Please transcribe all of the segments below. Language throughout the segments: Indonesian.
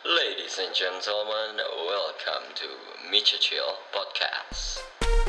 Ladies and gentlemen, welcome to Micha Chill Podcast.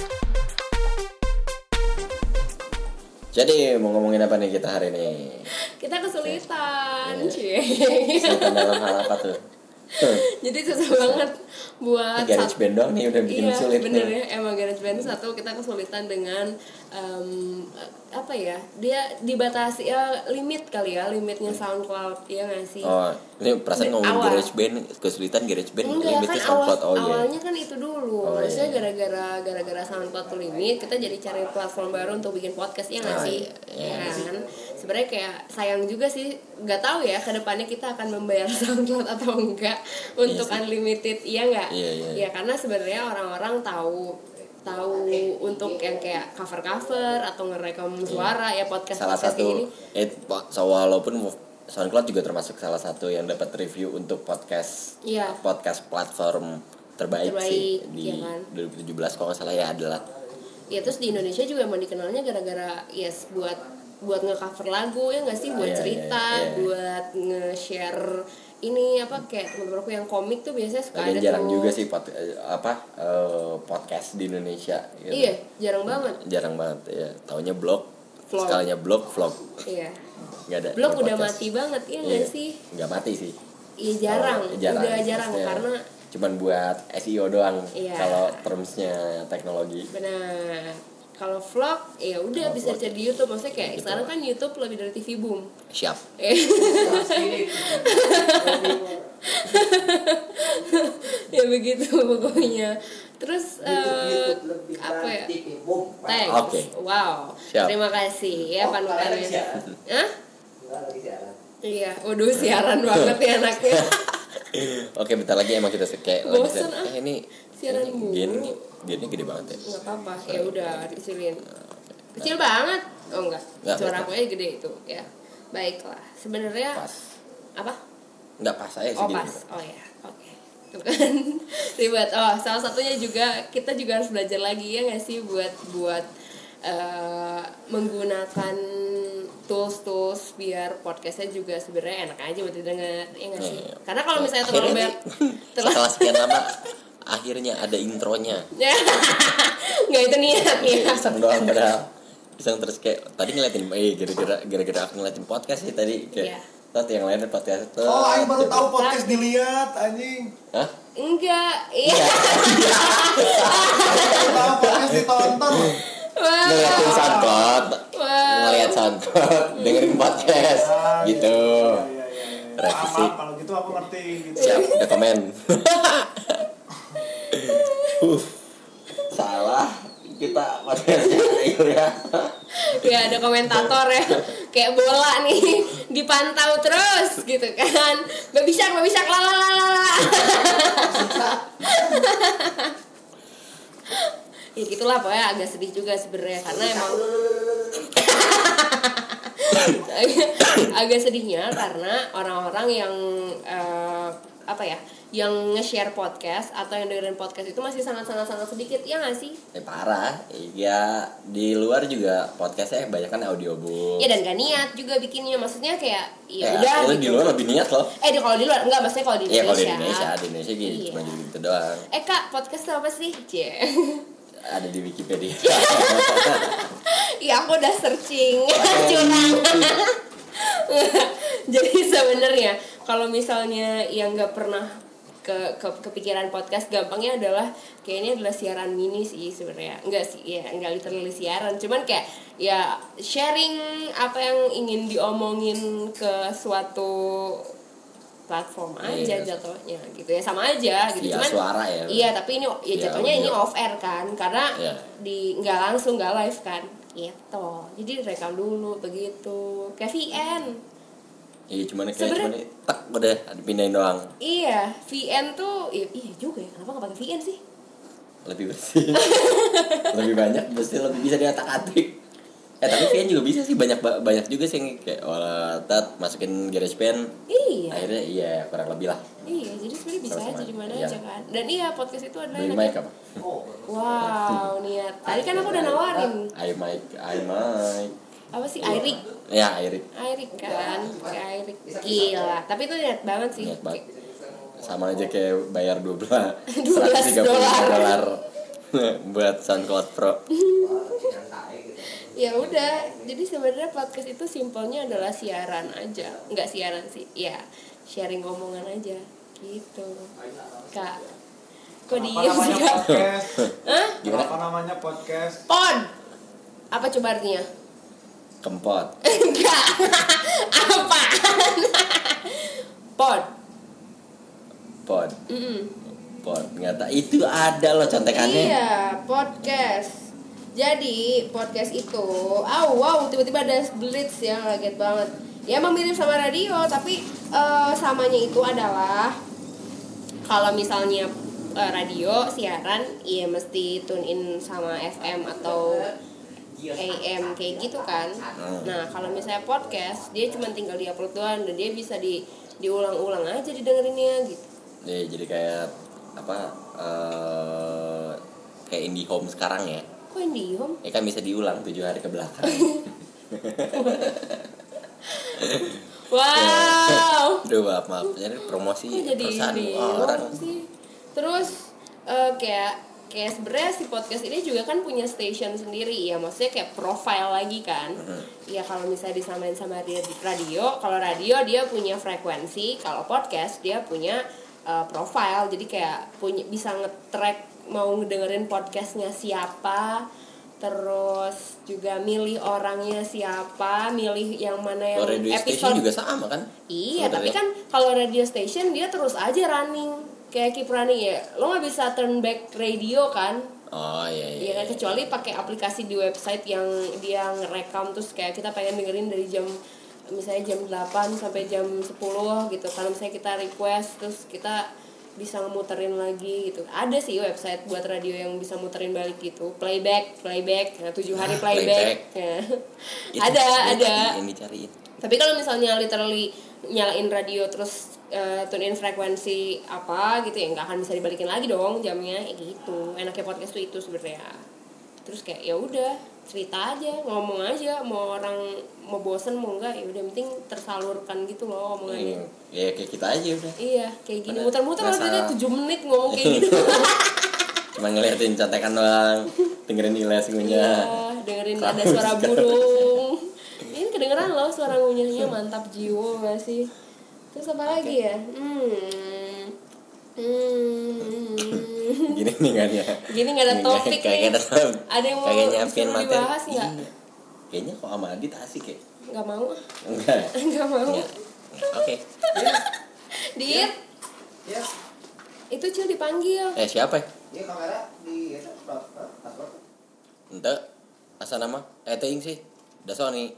Jadi mau ngomongin apa nih kita hari ini? Kita kesulitan, Kesulitan dalam hal apa tuh? Jadi susah banget buat Garage band doang nih udah bikin sulit. bener nih. ya, emang Garage Band satu kita kesulitan dengan apa ya, dia dibatasi ya, limit kali ya, limitnya SoundCloud ya nggak sih? Oh, ini perasaan ngomongin Awal. Garage band, kesulitan Garage band Enggak limitnya kan SoundCloud. awalnya kan itu dulu. Oh, iya. Maksudnya gara-gara SoundCloud tuh limit, kita jadi cari platform baru untuk bikin podcast ya nggak Oh, sih? iya. Ya kan. Sebenarnya kayak sayang juga sih, nggak tahu ya kedepannya kita akan membayar SoundCloud atau enggak untuk sih. unlimited, iya nggak? Iya. Ya karena sebenarnya orang-orang tahu untuk yang kayak cover atau ngerekam suara ya podcast Salah kayak satu gini. walaupun SoundCloud juga termasuk salah satu yang dapat review untuk podcast Iya. podcast platform terbaik sih di iya kan? 2017 kalau nggak salah ya adalah. Ya terus di Indonesia juga emang dikenalnya gara-gara buat nge-cover lagu ya nggak sih, buat Iya, cerita, iya. buat nge-share ini apa kayak teman-temanku yang komik tuh biasanya suka Lagian ada jarang tuh. juga sih podcast di Indonesia gitu. Iya, jarang banget. Jarang banget ya. Taunya blog, Vlog. sekalinya blog, vlog. Iya. Nggak ada. Blog udah podcast. mati banget ya nggak Iya. sih? Nggak mati sih. Iya jarang. Udah jarang Maksudnya karena cuman buat SEO doang. Iya. Kalau termsnya teknologi. benar. Kalau vlog ya udah Oh, bisa vlog. cari di YouTube, maksudnya kayak Gitu. sekarang kan YouTube lebih dari TV Boom. Siap. Ya begitu pokoknya. Terus apa ya? Thanks. Oke. Wow. Siap. Terima kasih ya panutannya. Hah? Iya, waduh siaran banget ya anaknya. Oke, bentar lagi emang kita kayak Bosen, ini siaran ini mulu. gennya gede banget ya. Enggak apa-apa. Ya udah dikecilin. Kecil banget. Oh enggak. Nggak, Suara nggak. aku aja gede itu, ya. Baiklah. Sebenarnya Pas. apa? Nggak pas saya Oh segini. pas, oh ya, oke. Tuh kan ribet. Oh salah satunya juga kita juga harus belajar lagi ya nggak sih buat menggunakan tools biar podcastnya juga sebenarnya enak aja buat didengar ya nggak sih? Iya. Karena kalau misalnya terlalu Akhirnya banyak setelah sekian lama akhirnya ada intronya. nggak itu niatnya. Iseng doang padahal. Iseng terus kayak tadi ngeliatin gara-gara aku ngeliatin podcast sih tadi kayak Iya. Tat yang lain podcast itu. Oh, Aing baru tahu podcast dilihat, anjing. Hah? Enggak, iya. Baru tahu podcast ditonton. Wah. Ngeliatin SoundCloud. Wow. Ngeliat SoundCloud, dengerin podcast gitu. Iya. Revisi. Maaf, kalau gitu aku ngerti gitu. Siap, udah komen. Salah kita podcastnya ya. Ya ada komentator ya kayak bola nih dipantau terus gitu kan, babisyak lalalala. Ya gitulah pokoknya, agak sedih juga sebenarnya karena emang agak sedihnya karena orang-orang yang apa ya, yang nge-share podcast atau yang dengerin podcast itu masih sangat sedikit ya nggak sih? Parah. Ya di luar juga podcastnya banyak kan audiobook. Ya dan gak niat juga bikinnya, maksudnya kayak ya Ya, udah lu gitu. di luar lebih niat loh. Kalau di luar enggak, maksudnya kalau di Iya, Indonesia. kalau di Indonesia gitu, Iya. cuma gitu doang. Kak, podcast itu apa sih? Cie. Ada di Wikipedia. Ya aku udah searching. Curang. Jadi sebenarnya kalau misalnya yang nggak pernah kepikiran podcast, gampangnya adalah kayaknya adalah siaran mini sih sebenarnya. Enggak sih, ya enggak literally siaran, cuman kayak ya sharing apa yang ingin diomongin ke suatu platform aja Iya. jatuhnya gitu ya, sama aja gitu. Via Cuman suara ya. iya, tapi ini ya Via jatuhnya ini audio. off air kan, karena Iya. di nggak langsung, nggak live kan gitu. Jadi direkam dulu begitu kayak VN. Iya, cuman kayak Sebenernya- tak udah dipindahin doang. Iya, VN tuh iya juga ya. Kenapa nggak pakai VN sih? Lebih bersih. Lebih banyak, pasti lebih bisa diatak-atik. Tapi VN juga bisa sih, banyak juga sih yang kayak tat masukin GarageBand. Iya. Akhirnya iya kurang lebih lah. Iya, jadi sebenarnya bisa Sama-sama. aja di mana Iya. aja kan. Dan iya, podcast itu adalah Beli enaknya- mic apa? Wow, niat. Tadi kan aku udah nawarin. iMic. Apa sih? Airik. Ya, Airik. Airik kan. Kayak Airik. Gila. Tapi itu niat banget sih. Niat banget. Sama aja kayak bayar $130 $12 buat SoundCloud Pro. Ya udah, jadi sebenarnya podcast itu simpelnya adalah siaran aja, nggak siaran sih, ya sharing omongan aja gitu. Kak, kok Kenapa diem sih namanya Kak? podcast? Hah? Kenapa namanya podcast? Pod. Apa coba artinya? Kempot. Enggak. Apaan? Pod. Pod. Mm-mm. Pod. Nggak tahu. Itu ada loh contekannya. Iya, podcast. Jadi podcast itu, wow, tiba-tiba ada blitz ya, kaget banget. Ya emang mirip sama radio, tapi samanya itu adalah kalau misalnya radio siaran, ya mesti tune in sama FM atau AM kayak gitu kan. Nah kalau misalnya podcast, dia cuma tinggal diupload doang dan dia bisa diulang-ulang aja didengerinnya gitu. Ya, jadi kayak apa? Kayak IndiHome sekarang ya. Kok IndiHome? Ya kan bisa diulang 7 hari ke belakang. Wow. Aduh, maaf. Jadi promosi Kok jadi perusahaan IndiHome orang. sih? Terus kayak sebenarnya si podcast ini juga kan punya station sendiri ya, maksudnya kayak profile lagi kan. Ya kalau misalnya disamain sama radio, kalau radio dia punya frekuensi, kalau podcast dia punya profile, jadi kayak bisa nge-track mau ngedengerin podcastnya siapa, terus juga milih orangnya siapa, milih yang mana yang Kalau radio station juga sama kan? Iya, Sebenarnya. tapi kan kalau radio station dia terus aja running, kayak keep running ya. Lo nggak bisa turn back radio kan? Oh iya. Iya kan, kecuali pakai aplikasi di website yang dia ngerekam, terus kayak kita pengen dengerin dari jam misalnya jam 8 sampai jam 10 gitu. Kalau misalnya kita request terus kita bisa ngemuterin lagi gitu. Ada sih website buat radio yang bisa muterin balik gitu. Playback, nah, 7 hari playback. Ya. Itu ada. yang dicariin. Tapi kalau misalnya literally nyalain radio terus tune in frekuensi apa gitu ya nggak akan bisa dibalikin lagi dong jamnya gitu. Enaknya podcast tuh itu sebenarnya. Terus kayak ya udah cerita aja, ngomong aja, mau orang mau bosen mau enggak ya udah, penting tersalurkan gitu loh omongannya. Ya kayak kita aja udah. Iya, kayak gini Pada muter-muter rasa- aja 7 menit ngomong kayak gitu. Cuma ngeliatin contekan doang, dengerin Iya, ngunyah. dengerin ada suara burung. Ini kedengeran loh suara ngunyahnya, mantap jiwa gak sih? Terus apa lagi ya? Gini nih kan ya. Gini nggak ada topik Kagak nih. ada topik. Ada yang mau Kagak nyiapin disuruh materi. dibahas nggak? Iya. Kayaknya kok sama Adit asik ya. Nggak mau. Enggak. Nggak mau. Enggak. Oke. Diet. Ya, Itu Cil dipanggil. Siapa ya? ini kamera di itu password. Ente asa nama? Teing sih. Da Sony.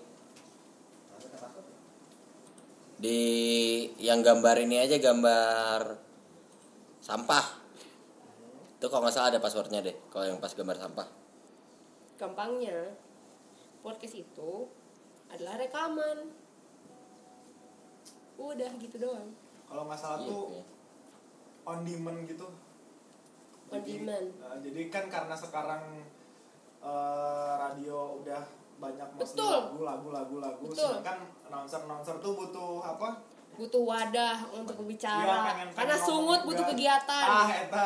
Di yang gambar ini aja, gambar sampah. Itu kalau nggak salah ada passwordnya deh. Kalau yang pas gambar sampah. Gampangnya podcast itu adalah rekaman. Udah gitu doang. Kalau nggak salah tuh Iya. on demand gitu. On demand. Jadi kan karena sekarang radio udah banyak mostly Betul. lagu. Betul. Sedangkan announcer tuh butuh apa? Butuh wadah untuk Iya, berbicara. pengen Karena sungut ngomong butuh juga. kegiatan. Eta.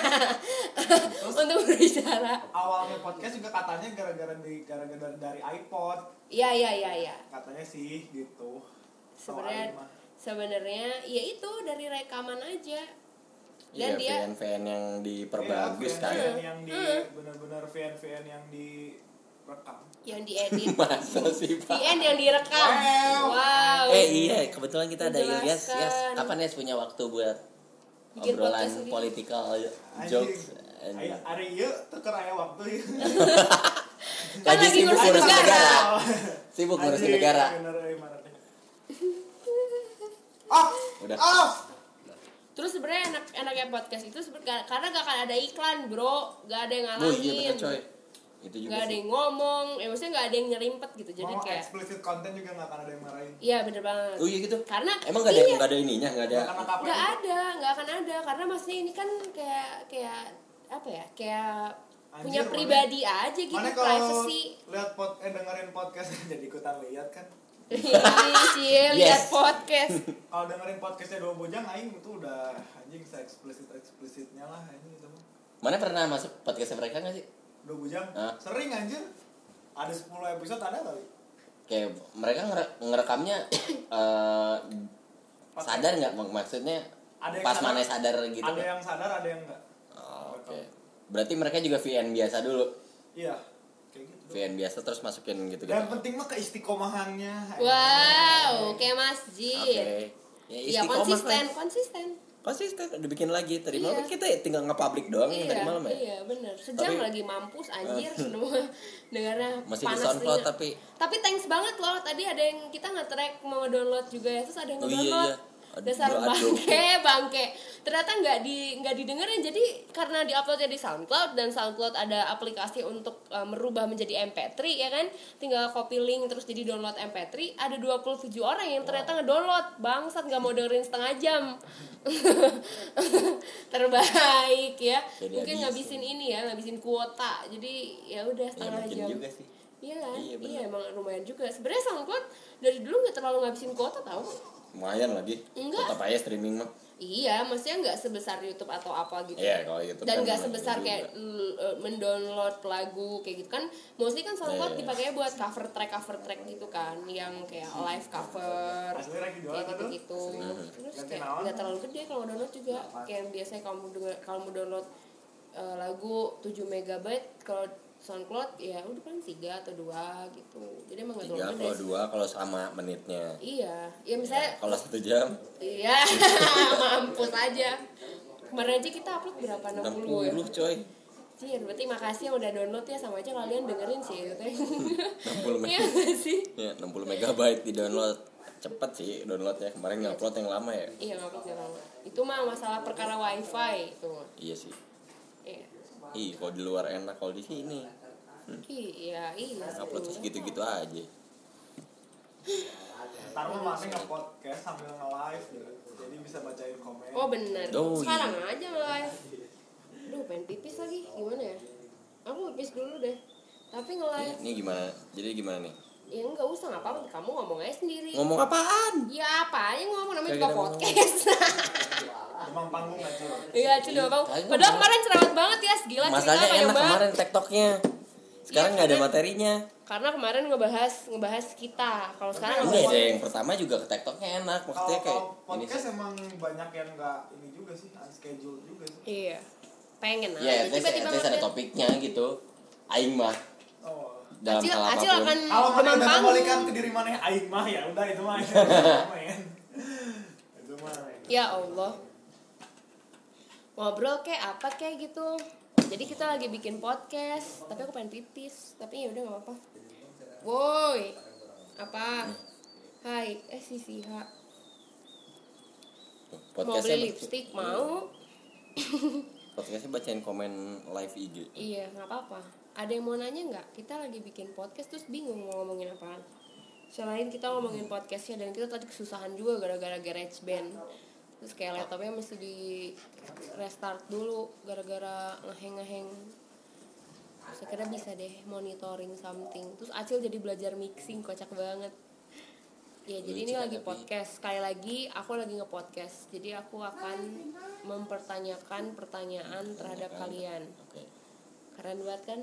Untuk berbicara. Awalnya podcast juga katanya gara-gara dari iPod. Iya. Katanya sih gitu. Sebenarnya ya itu dari rekaman aja. Iya, Dan dia VN yang diperbagus kan. VN yang di benar-benar VN yang direkam. yang diedit. Masa sih, Pak? VN yang direkam. Wow. Iya, kebetulan kita ada Ilyas. Yes, Menjelaskan. kapan Yes punya waktu buat Bikin obrolan podcast sendiri. political jokes? Anjing. Ari ieu tuker aya waktu ieu. Kan Lagi lagi sibuk ngurusin ngurusin negara. negara. Sibuk ngurusin Anjing, negara. bener, ibaratnya. Off. Udah. Off. Terus sebenarnya enaknya podcast itu karena gak akan ada iklan, bro. Gak ada yang Oh ngalangin. iya bener coy. Itu juga Gak ada sih. yang ngomong. Maksudnya gak ada yang nyerimpet gitu. Jadi Mau kayak explicit content juga nggak akan ada yang marahin. iya bener banget. Oh iya gitu. Karena Emang gak ada iya, nggak ada ininya, nggak ada. Karena KPU nggak ada, nggak akan ada karena maksudnya ini kan kayak apa ya, kayak Anjir, punya mana- pribadi aja gitu, Mana kalau privacy. lihat dengerin podcast jadi ikutan lihat kan? Cie, lihat Yes. podcast. Kalau dengerin podcastnya Dua Bujang, aing itu udah anjing se-eksplisit-eksplisitnya lah anjing itu mah. Mana pernah masuk podcast mereka nggak sih? Dua Bujang? Hah? Sering anjir. Ada 10 episode ada kali. Kayak mereka ngerekamnya sadar nggak maksudnya Ada yang pas sadar, mana sadar gitu Ada nggak? yang sadar, ada yang enggak. Oh, oke. Berarti mereka juga VN biasa dulu. Iya. Kayak gitu. VN biasa terus masukin gitu. Dan penting mah keistiqomahannya. Wow, kayak Oke. masjid. Ya, Iya, istiqomah, konsisten. Konsisten udah bikin lagi tadi malam Iya. kita tinggal nge-public doang tadi malam ya. Iya, bener. Sejam Tapi- lagi mampus anjir semua dengarnya Masih di panas SoundCloud telinga. tapi thanks banget loh. Tadi ada yang kita nge-track mau download juga ya. Terus ada yang Oh, iya, nge-download. iya. Dasar Aduh. bangke. Ternyata nggak didengerin. Jadi karena diuploadnya di SoundCloud dan SoundCloud ada aplikasi untuk merubah menjadi MP3 ya kan. Tinggal copy link terus jadi download MP3. Ada 27 orang yang ternyata ngedownload. Bangsat nggak mau dengerin setengah jam. Terbaik ya. Jadi Mungkin habisin. ngabisin kuota. Jadi ya udah ya setengah mungkin jam. juga sih. Iya kan? Iya, bener. Iya emang lumayan juga. Sebenarnya SoundCloud dari dulu nggak terlalu ngabisin kuota tau. Lumayan lagi. Enggak. Tetap aja streaming mah. Iya, maksudnya nggak sebesar YouTube atau apa gitu. Iya, kalau YouTube Dan kan nggak memang sebesar juga. kayak mendownload lagu kayak gitu kan. Mostly kan SoundCloud Iya. dipakainya buat cover track gitu kan, yang kayak live cover Asli lagi jualan kayak tuh. gitu. Terus Ganti kayak naon? nggak terlalu gede kalau download juga. Kayak biasanya kalau mau download lagu 7 megabyte kalau SoundCloud ya udah paling 3 atau 2 gitu. Jadi emang nggak 3 terlalu kalau gede. 2 kalau sama menitnya. Iya, ya misalnya Kalau 1 jam iya, mampus aja. Kemarin aja kita upload berapa? 60 ya? 60 coy. Iya, berarti makasih yang udah download ya, sama aja kalian dengerin sih itu teh. 60 Iya nggak sih? Ya, 60 megabyte di download. Cepet sih downloadnya. Kemarin ngupload yang lama ya. Iya, ngupload gak lama. Itu mah masalah perkara wifi itu. Iya sih. Iya. Ih, kalau di luar enak, kalau di sini Iya. upload sih. segitu-gitu aja. Ntar mah mana nge-podcast sambil nge-live gitu. Jadi bisa bacain komen. Oh bener. Oh, Sekarang aja live. Duh, pengen pipis lagi. Gimana ya? Aku pipis dulu deh. Tapi nge-live. Ini gimana? Jadi gimana nih? Ya enggak usah, nggak apa-apa. Kamu ngomong aja sendiri. Ngomong apaan? Ya apa aja ngomong, namanya Kayak juga kita podcast. Demam panggung aja. Iya, cuma bang. Tadi Padahal ngomong. kemarin cerewet banget ya, gila cerita Masalahnya panjang enak banget. kemarin TikToknya. Sekarang Iya, nggak ada karena- materinya. Karena kemarin ngebahas kita. Kalau sekarang Ini ngebahas ada yang pertama juga ke TikToknya enak. Maksudnya kayak Kalau ini podcast sih. emang banyak yang nggak ini juga sih, unscheduled juga sih. Iya. Pengen Ya, aja at least ada ngupdate. topiknya gitu. Aing mah Oh. dalam Acil, hal Acil apapun. akan Kalau mana demam udah panggung. kembalikan ke diri mana aing mah ya udah itu mah. Men. Itu mah. Ya Allah. Ngobrol kayak apa kayak gitu. Jadi kita lagi bikin podcast, tapi aku pengen pipis. Tapi ya udah enggak apa-apa. Woi. Apa? Hai, si Siha. Mau Podcastnya beli lipstick mau? Podcastnya bacain komen live IG. Iya, nggak apa-apa. Ada yang mau nanya nggak? Kita lagi bikin podcast terus bingung mau ngomongin apaan. Selain kita ngomongin podcastnya, dan kita tadi kesusahan juga gara-gara GarageBand. Terus kayak laptopnya mesti di restart dulu gara-gara ngeheng. Terus akhirnya bisa deh monitoring something. Terus Acil jadi belajar mixing, kocak banget. Ya jadi ini Lucu kan, lagi tapi- podcast. Sekali lagi aku lagi nge-podcast. Jadi aku akan mempertanyakan pertanyaan terhadap kalian. Oke. Keren banget kan?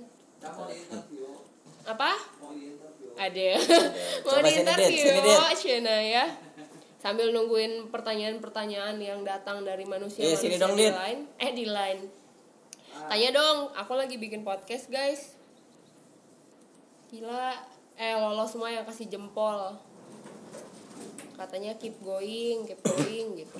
Apa? Ada. Mau Coba di sini, Dit. interview, Sini, Dit. Shena ya. Sambil nungguin pertanyaan-pertanyaan yang datang dari manusia Sini dong, Dit. di line. Tanya dong, aku lagi bikin podcast, guys. Gila, lolos semua yang kasih jempol. Katanya keep going gitu.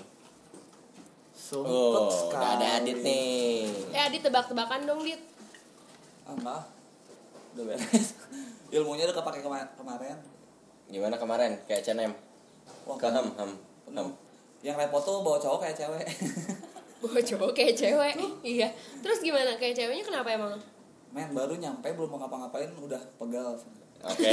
Oh, udah ada Adit nih. Adit tebak-tebakan dong, Dit. Enggak. Udah beres. Ilmunya udah kepake kemarin. Gimana kemarin? Kayak CNM. Wah, Ham. yang repot tuh bawa cowok kayak cewek. Bawa cowok kayak cewek. Iya. Terus gimana? Kayak ceweknya kenapa emang? Men baru nyampe belum mau ngapa-ngapain udah pegal. Oke.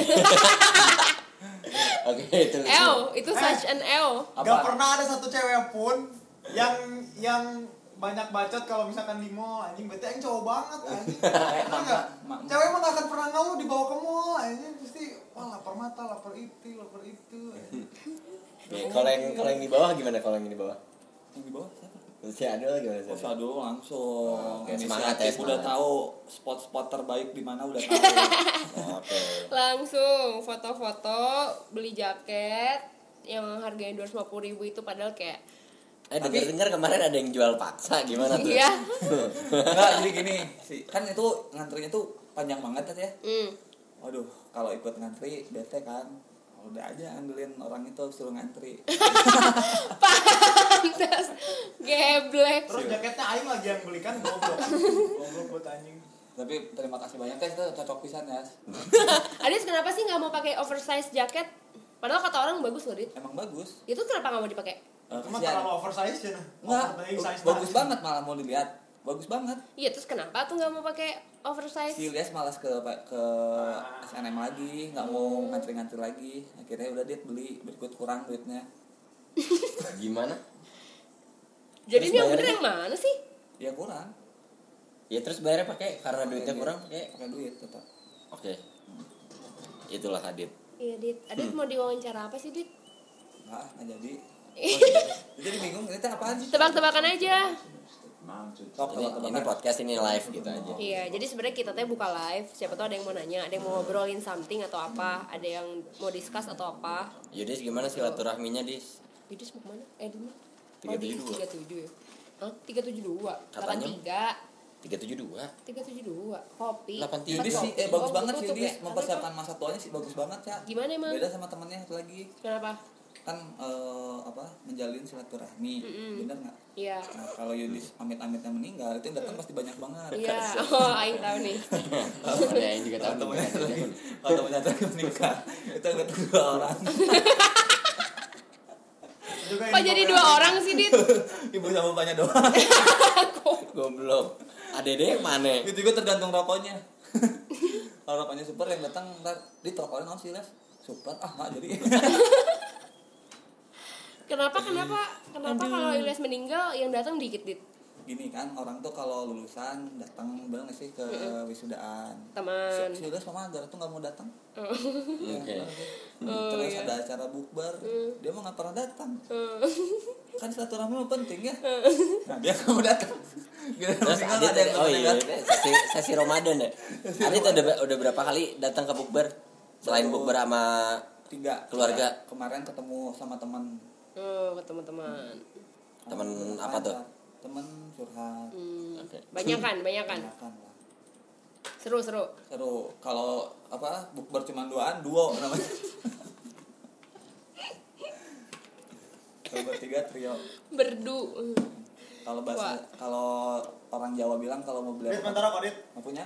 Oke, itu. Itu such an L. Gak pernah ada satu cewek pun yang banyak bacot kalau misalkan di mall anjing, berarti aing cowok banget anjing. Bener nggak? Cewek emang gak akan pernah ngeluh dibawa ke mall anjing, pasti wah lapar mata, lapar itu anjing. Oke, kalau yang di bawah gimana kalau yang di bawah? Yang di bawah siapa? Si Adul gimana sih? Aduh langsung Oke, semangat ya, inisiatif, udah semangat. tahu spot-spot terbaik di mana udah tahu. Oke. Langsung foto-foto beli jaket yang harganya 250.000 itu padahal kayak Dengar kemarin ada yang jual paksa gimana tuh? iya. Enggak, jadi gini sih, kan itu ngantrinya tuh panjang banget ya. Waduh, kalau ikut ngantri bete kan. Udah aja ambilin orang itu suruh ngantri. Pantas geblek. Terus jaketnya aing lagi yang belikan goblok buat anjing. Tapi terima kasih banyak guys, itu cocok pisan ya. Adis kenapa sih nggak mau pakai oversize jaket? Padahal kata orang bagus loh, Dit. Emang bagus. Itu kenapa nggak mau dipakai? Cuma Kasihan. terlalu oversize ya. Enggak, Overplaying size bagus tadi. banget malah mau dilihat. Bagus banget. Iya, terus kenapa tuh nggak mau pakai oversize? Si Ilyas malas ke SNM lagi, nggak mau ngantri-ngantri lagi. Akhirnya udah dia beli, berikut kurang duitnya. Gimana? Jadi Terus ini yang bayarnya? bener yang mana sih? Ya kurang. Ya terus bayarnya pakai karena duitnya kurang Pakai duit tetap. Oke. Itulah Adit. Iya, Dit. Adit mau diwawancara apa sih, Dit? Nggak jadi. Jadi bingung ini apaan sih? Tebak-tebakan aja. Sok Ini podcast ini live gitu aja. Iya, jadi sebenarnya kita teh buka live. Siapa tahu ada yang mau nanya, ada yang mau ngobrolin something atau apa, ada yang mau discuss atau apa. Yudis gimana silaturahminya, Dis? Yudis mau kemana? Dini? 372. 37 ya? Hah? 372? Katanya. 83 372. 372 Kopi 83. Yudis sih, Oh, bagus banget sih tutup Yudis. ya? Mempersiapkan masa tuanya sih bagus banget ya. Gimana emang? Beda sama temennya satu lagi. Kenapa? Kan menjalin silaturahmi, bener nggak? Iya. Nah, kalau Yudis amit-amitnya meninggal, itu yang datang pasti banyak banget. Iya. Oh, aing tahu nih. Ada yang juga tahu Temennya kalau temennya lagi menikah, itu yang datang 2 orang. Juga Kok ini jadi pokoknya 2 orang sih, Dit? Ibu sama bapaknya doang. Goblok. Adede yang mana? Itu juga tergantung rokoknya. Kalau rokoknya super yang datang ntar di rokoknya naon sih, Les? Super nggak jadi. Kenapa kalau Ilyas meninggal yang datang dikit, Dit? Gini kan, orang tuh kalau lulusan datang bener nggak sih ke wisudaan. Teman. Si Ilyas sama Agar tuh nggak mau datang. Oke. Terus iya. ada acara bukber, dia mah nggak pernah datang. Kan silaturahmi mah penting ya. Nah dia nggak mau datang. Terus Adit sesi Ramadan ya. Adit udah berapa kali datang ke bukber? Selain bukber sama 3 keluarga. Kemarin ketemu sama teman. Oh, ke teman-teman. Temen apa tuh? Temen curhat. Oke. Banyakan. Makan lah. Seru. Seru. Kalau bukber cuma 2-an, duo namanya. Kalau bertiga trio. Berdu. Wah. Kalau orang Jawa bilang kalau mau beli Dit, bentar kok, Dit. mau punya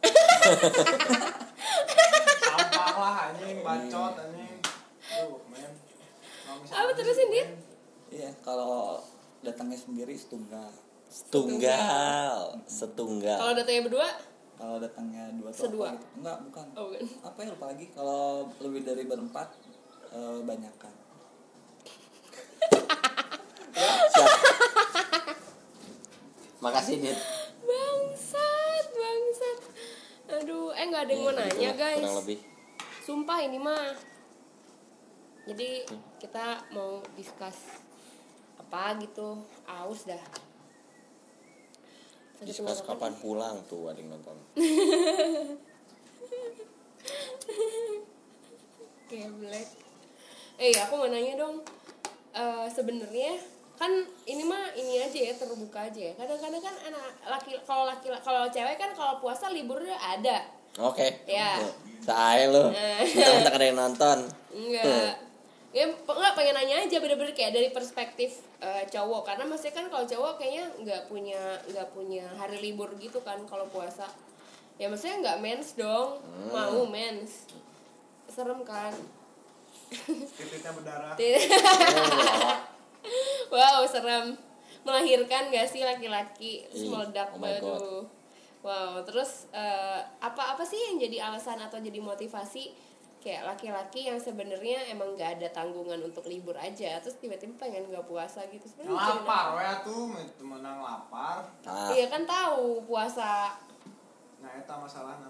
Sampah lah anjing, bacot anjing. Men. Kalau misalkan Apa terusin, Dit? iya kalau datangnya sendiri setunggal. Setunggal. Kalau datanya berdua? Kalau datangnya 2 tuh Sedua. apa gitu? Enggak, bukan. Oh, bukan. Apa ya lupa lagi. Kalau lebih dari berempat banyakan. Siap. Makasih, Dit. Bangsat. Aduh, nggak ada yang mau nanya, Begitulah, guys. Kurang lebih. Sumpah ini mah. Jadi kita mau discuss apa gitu. Aus dah. Sakit Discuss tenggorokan. kapan pulang tuh ada yang nonton. Geblek. Aku mau nanya dong. Sebenarnya kan ini mah ini aja ya, terbuka aja ya. Kadang-kadang kan kalau cewek kan kalau puasa liburnya ada. Oke. Ya. Saya lu. Bentar ada yang nonton. Enggak. Enggak pengen nanya aja bener-bener kayak dari perspektif cowok, karena maksudnya kan kalau cowok kayaknya nggak punya hari libur gitu kan kalau puasa. Ya maksudnya nggak mens dong. Mau mens. Serem kan? titiknya berdarah. Wow, serem. Melahirkan gak sih laki-laki? Terus Ih, meledak. oh my God. Waduh. Wow, terus apa sih yang jadi alasan atau jadi motivasi kayak laki-laki yang sebenarnya emang gak ada tanggungan untuk libur aja, terus tiba-tiba pengen gak puasa gitu? Sebenarnya mikirin Lapar apa? ya tuh, menang lapar. Iya kan tahu puasa. Nah eta masalahna.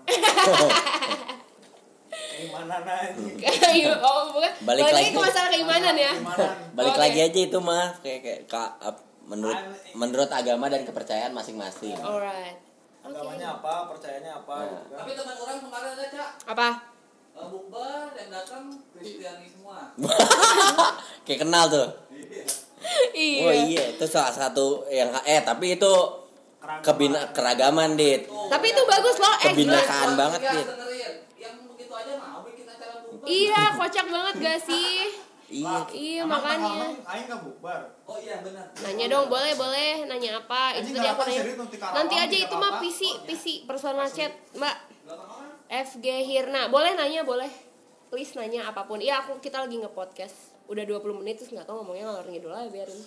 Keimanan aja. Oh bukan. Balik lagi ke masalah keimanan ya. Balik Oke. lagi aja itu mah kayak menurut agama dan kepercayaan masing-masing. Alright. Oke. Agamanya apa, percayanya apa Nah. gitu kan. Tapi teman orang kemarin ada Cak, Apa? bukber yang datang Kristiani semua. Kayak kenal tuh. Iya. Oh iya, itu salah satu yang tapi itu keragaman, Dit. Tapi itu bagus loh. Kebinekaan Gila. banget, Iya, Dit. dengerin. Yang begitu aja mau bikin acara bukber. Iya, kocak banget gak sih? Iya. Iya Emang makanya. tanggal 6 aing enggak bukbar. Oh iya benar. Nanya dong, boleh. Nanya apa? Itu Anjing, tadi aku harapan nanya. serius nanti karawang, Nanti aja nanti itu mah apa-apa. PC personal chat, Mbak. Belakang orang. FG Hirna. Boleh nanya, boleh. Please nanya apapun. Iya, kita lagi nge-podcast. Udah 20 menit terus enggak tahu ngomongnya ngalor ngidul aja biarin.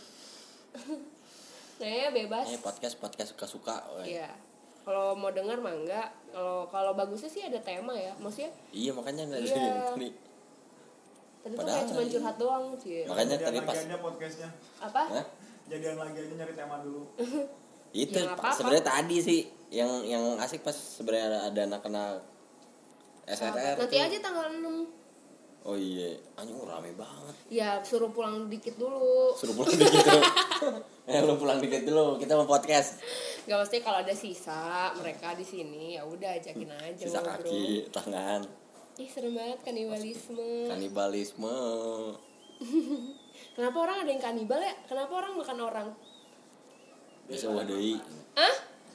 Nanya bebas. Podcast suka-suka. Iya. Kalau mau denger mah enggak. Kalau bagusnya sih ada tema ya. Maksudnya Iya, makanya enggak Iya. tadi. tadi tuh Padahal kayak cuma curhat doang sih. Makanya Jadian tadi lagi pas aja podcastnya. Apa? Hah? Jadian lagi aja nyari tema dulu. Itu Ya, nggak apa-apa. sebenarnya tadi sih yang asik pas sebenarnya ada anak-anak SRR. Nanti tuh. aja tanggal 6. Oh iya, anjing rame banget. Ya, suruh pulang dikit dulu. Suruh pulang dikit dulu. Lu pulang dikit dulu, kita mau podcast. Gak mesti kalau ada sisa mereka di sini ya udah ajakin aja Sisa ngobrol. kaki, tangan, Ih serem banget kanibalisme. kanibalisme. Kenapa orang ada yang kanibal ya? Kenapa orang makan orang? Bisa wadai. Hah?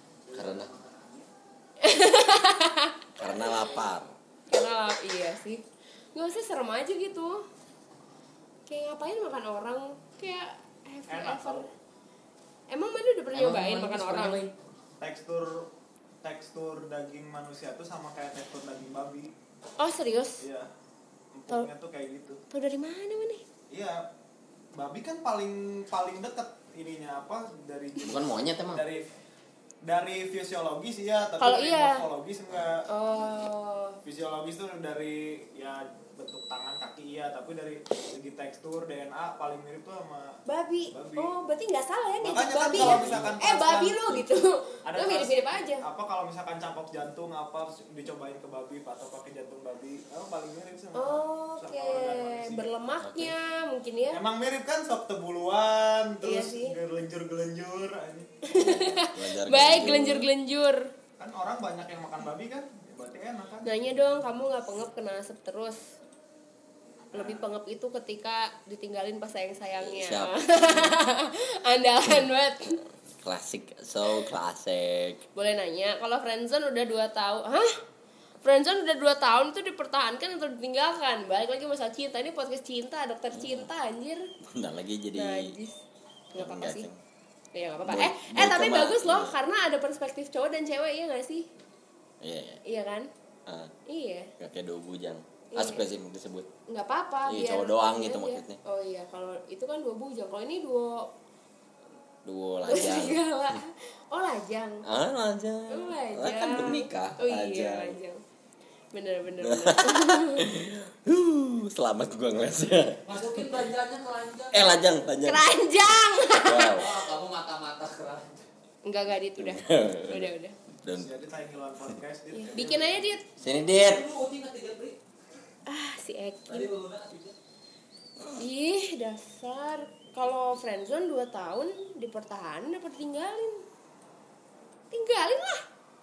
Karena lapar. Karena iya sih. Gak usah serem aja gitu. Kayak ngapain makan orang? Kayak have you Enak ever? tau. Emang mana udah pernah nyobain makan orang? Tekstur daging manusia tuh sama kayak tekstur daging babi. Oh serius? Iya. Empuknya tuh kayak gitu. Tau dari mana nih? Iya. Babi kan paling deket ininya apa dari Bukan monyet emang. dari fisiologis ya, tapi Kalau dari iya. morfologis enggak. Oh. Fisiologis tuh dari ya bentuk tangan kaki iya, tapi dari segi tekstur DNA paling mirip tuh sama Babi. Babi. Oh, berarti nggak salah ya nih Makanya kan babi kalau ya. misalkan Babi transplant- lo gitu. ada Lo mirip-mirip aja. apa kalau misalkan campok jantung apa dicobain ke babi atau pakai jantung babi paling mirip sama Oke, organ manusia. berlemaknya mungkin ya. Emang mirip kan sok tebuluan Iya terus sih. gelenjur Baik, gelenjur-gelenjur. kan orang banyak yang makan babi kan ya, berarti enak kan. Nanya dong, kamu nggak pengep kena asap terus? Lebih pengep itu ketika ditinggalin pas sayang-sayangnya. Siap. Andalan banget. Klasik, so klasik. Boleh nanya, kalau friendzone udah 2 tahun, hah? Friendzone udah 2 tahun itu dipertahankan atau ditinggalkan? Balik lagi masalah cinta, ini podcast cinta, dokter cinta anjir. Bentar lagi jadi Najis. Gak apa-apa enggak, sih. Ceng. Ya gak apa-apa. Boy Tapi cuma- bagus loh, iya. karena ada perspektif cowok dan cewek, iya gak sih? Iya, iya. Iya kan? Ah, Iya. gak kayak dua bujang. Iya. Asik gak sih disebut? Nggak apa-apa. Iya, biar cowok doang ini gitu aja. maksudnya. Oh iya, kalau itu kan 2 bujang. Kalau ini 2 Dua lajang. serigala. Oh lajang. Ah, lajang. Oh lajang. Lah kan belum nikah. Oh iya Lajang. lajang. Bener. Selamat gua ngeliatnya. Masukin belanjaannya ke lanjang. Lajang. Keranjang. Wow. Wah, kamu mata-mata keranjang. Enggak dit udah. Udah. Dan Jadi tayang ngiluan podcast Dit. Bikin aja dit. sini Dit. Lu uting ke 3 beri. Si Tadi Eki. uluna ke 3. Ih dasar. Kalau friendzone 2 tahun dipertahanin apa ditinggalin? Tinggalin lah.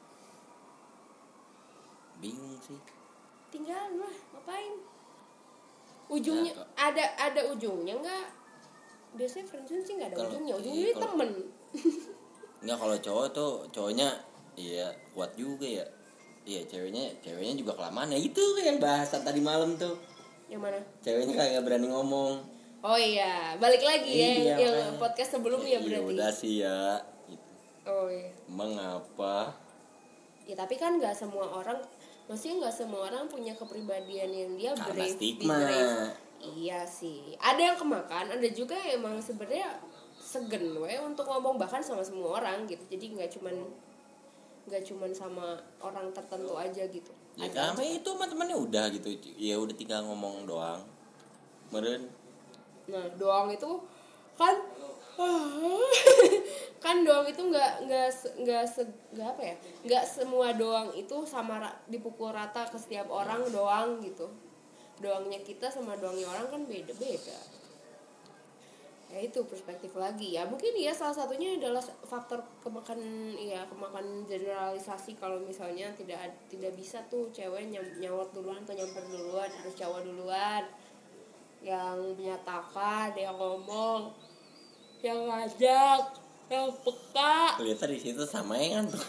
Bingung sih. Tinggalin lah. Ngapain? Ujungnya Ya, ada ujungnya nggak? Biasanya friendzone sih nggak ada Kalau- ujungnya. Ujungnya iya, ini kalau- temen. Enggak, kalau cowok tuh cowoknya iya kuat juga ya. Iya, ceweknya juga kelamaan ya. Itu yang bahasan tadi malam tuh. Yang mana? Ceweknya kayak gak berani ngomong. Oh iya, balik lagi ya yang makanya. podcast sebelumnya Iya, berarti. udah sih ya. Gitu. Oh iya. Emang apa? Ya tapi kan nggak semua orang, maksudnya nggak semua orang punya kepribadian yang dia Karena brave, stigma. brave. Iya sih. Ada yang kemakan, ada juga yang emang sebenarnya segen we untuk ngomong bahkan sama semua orang gitu. Jadi nggak cuman sama orang tertentu aja gitu. Ya Ada. karena itu mah temannya udah gitu. Ya udah tinggal ngomong doang. Meren. Nah, doang itu kan kan doang itu nggak apa ya, nggak semua doang itu sama dipukul rata ke setiap orang doang gitu. Doangnya kita sama doangnya orang kan beda-beda. Ya itu perspektif lagi ya, mungkin ya salah satunya adalah faktor kemakan generalisasi. Kalau misalnya tidak bisa tuh cewek nyawat duluan atau nyamper duluan, harus cowok duluan yang menyatakan, yang ngomong, yang ngajak, yang peka. Ternyata di situ samain tuh.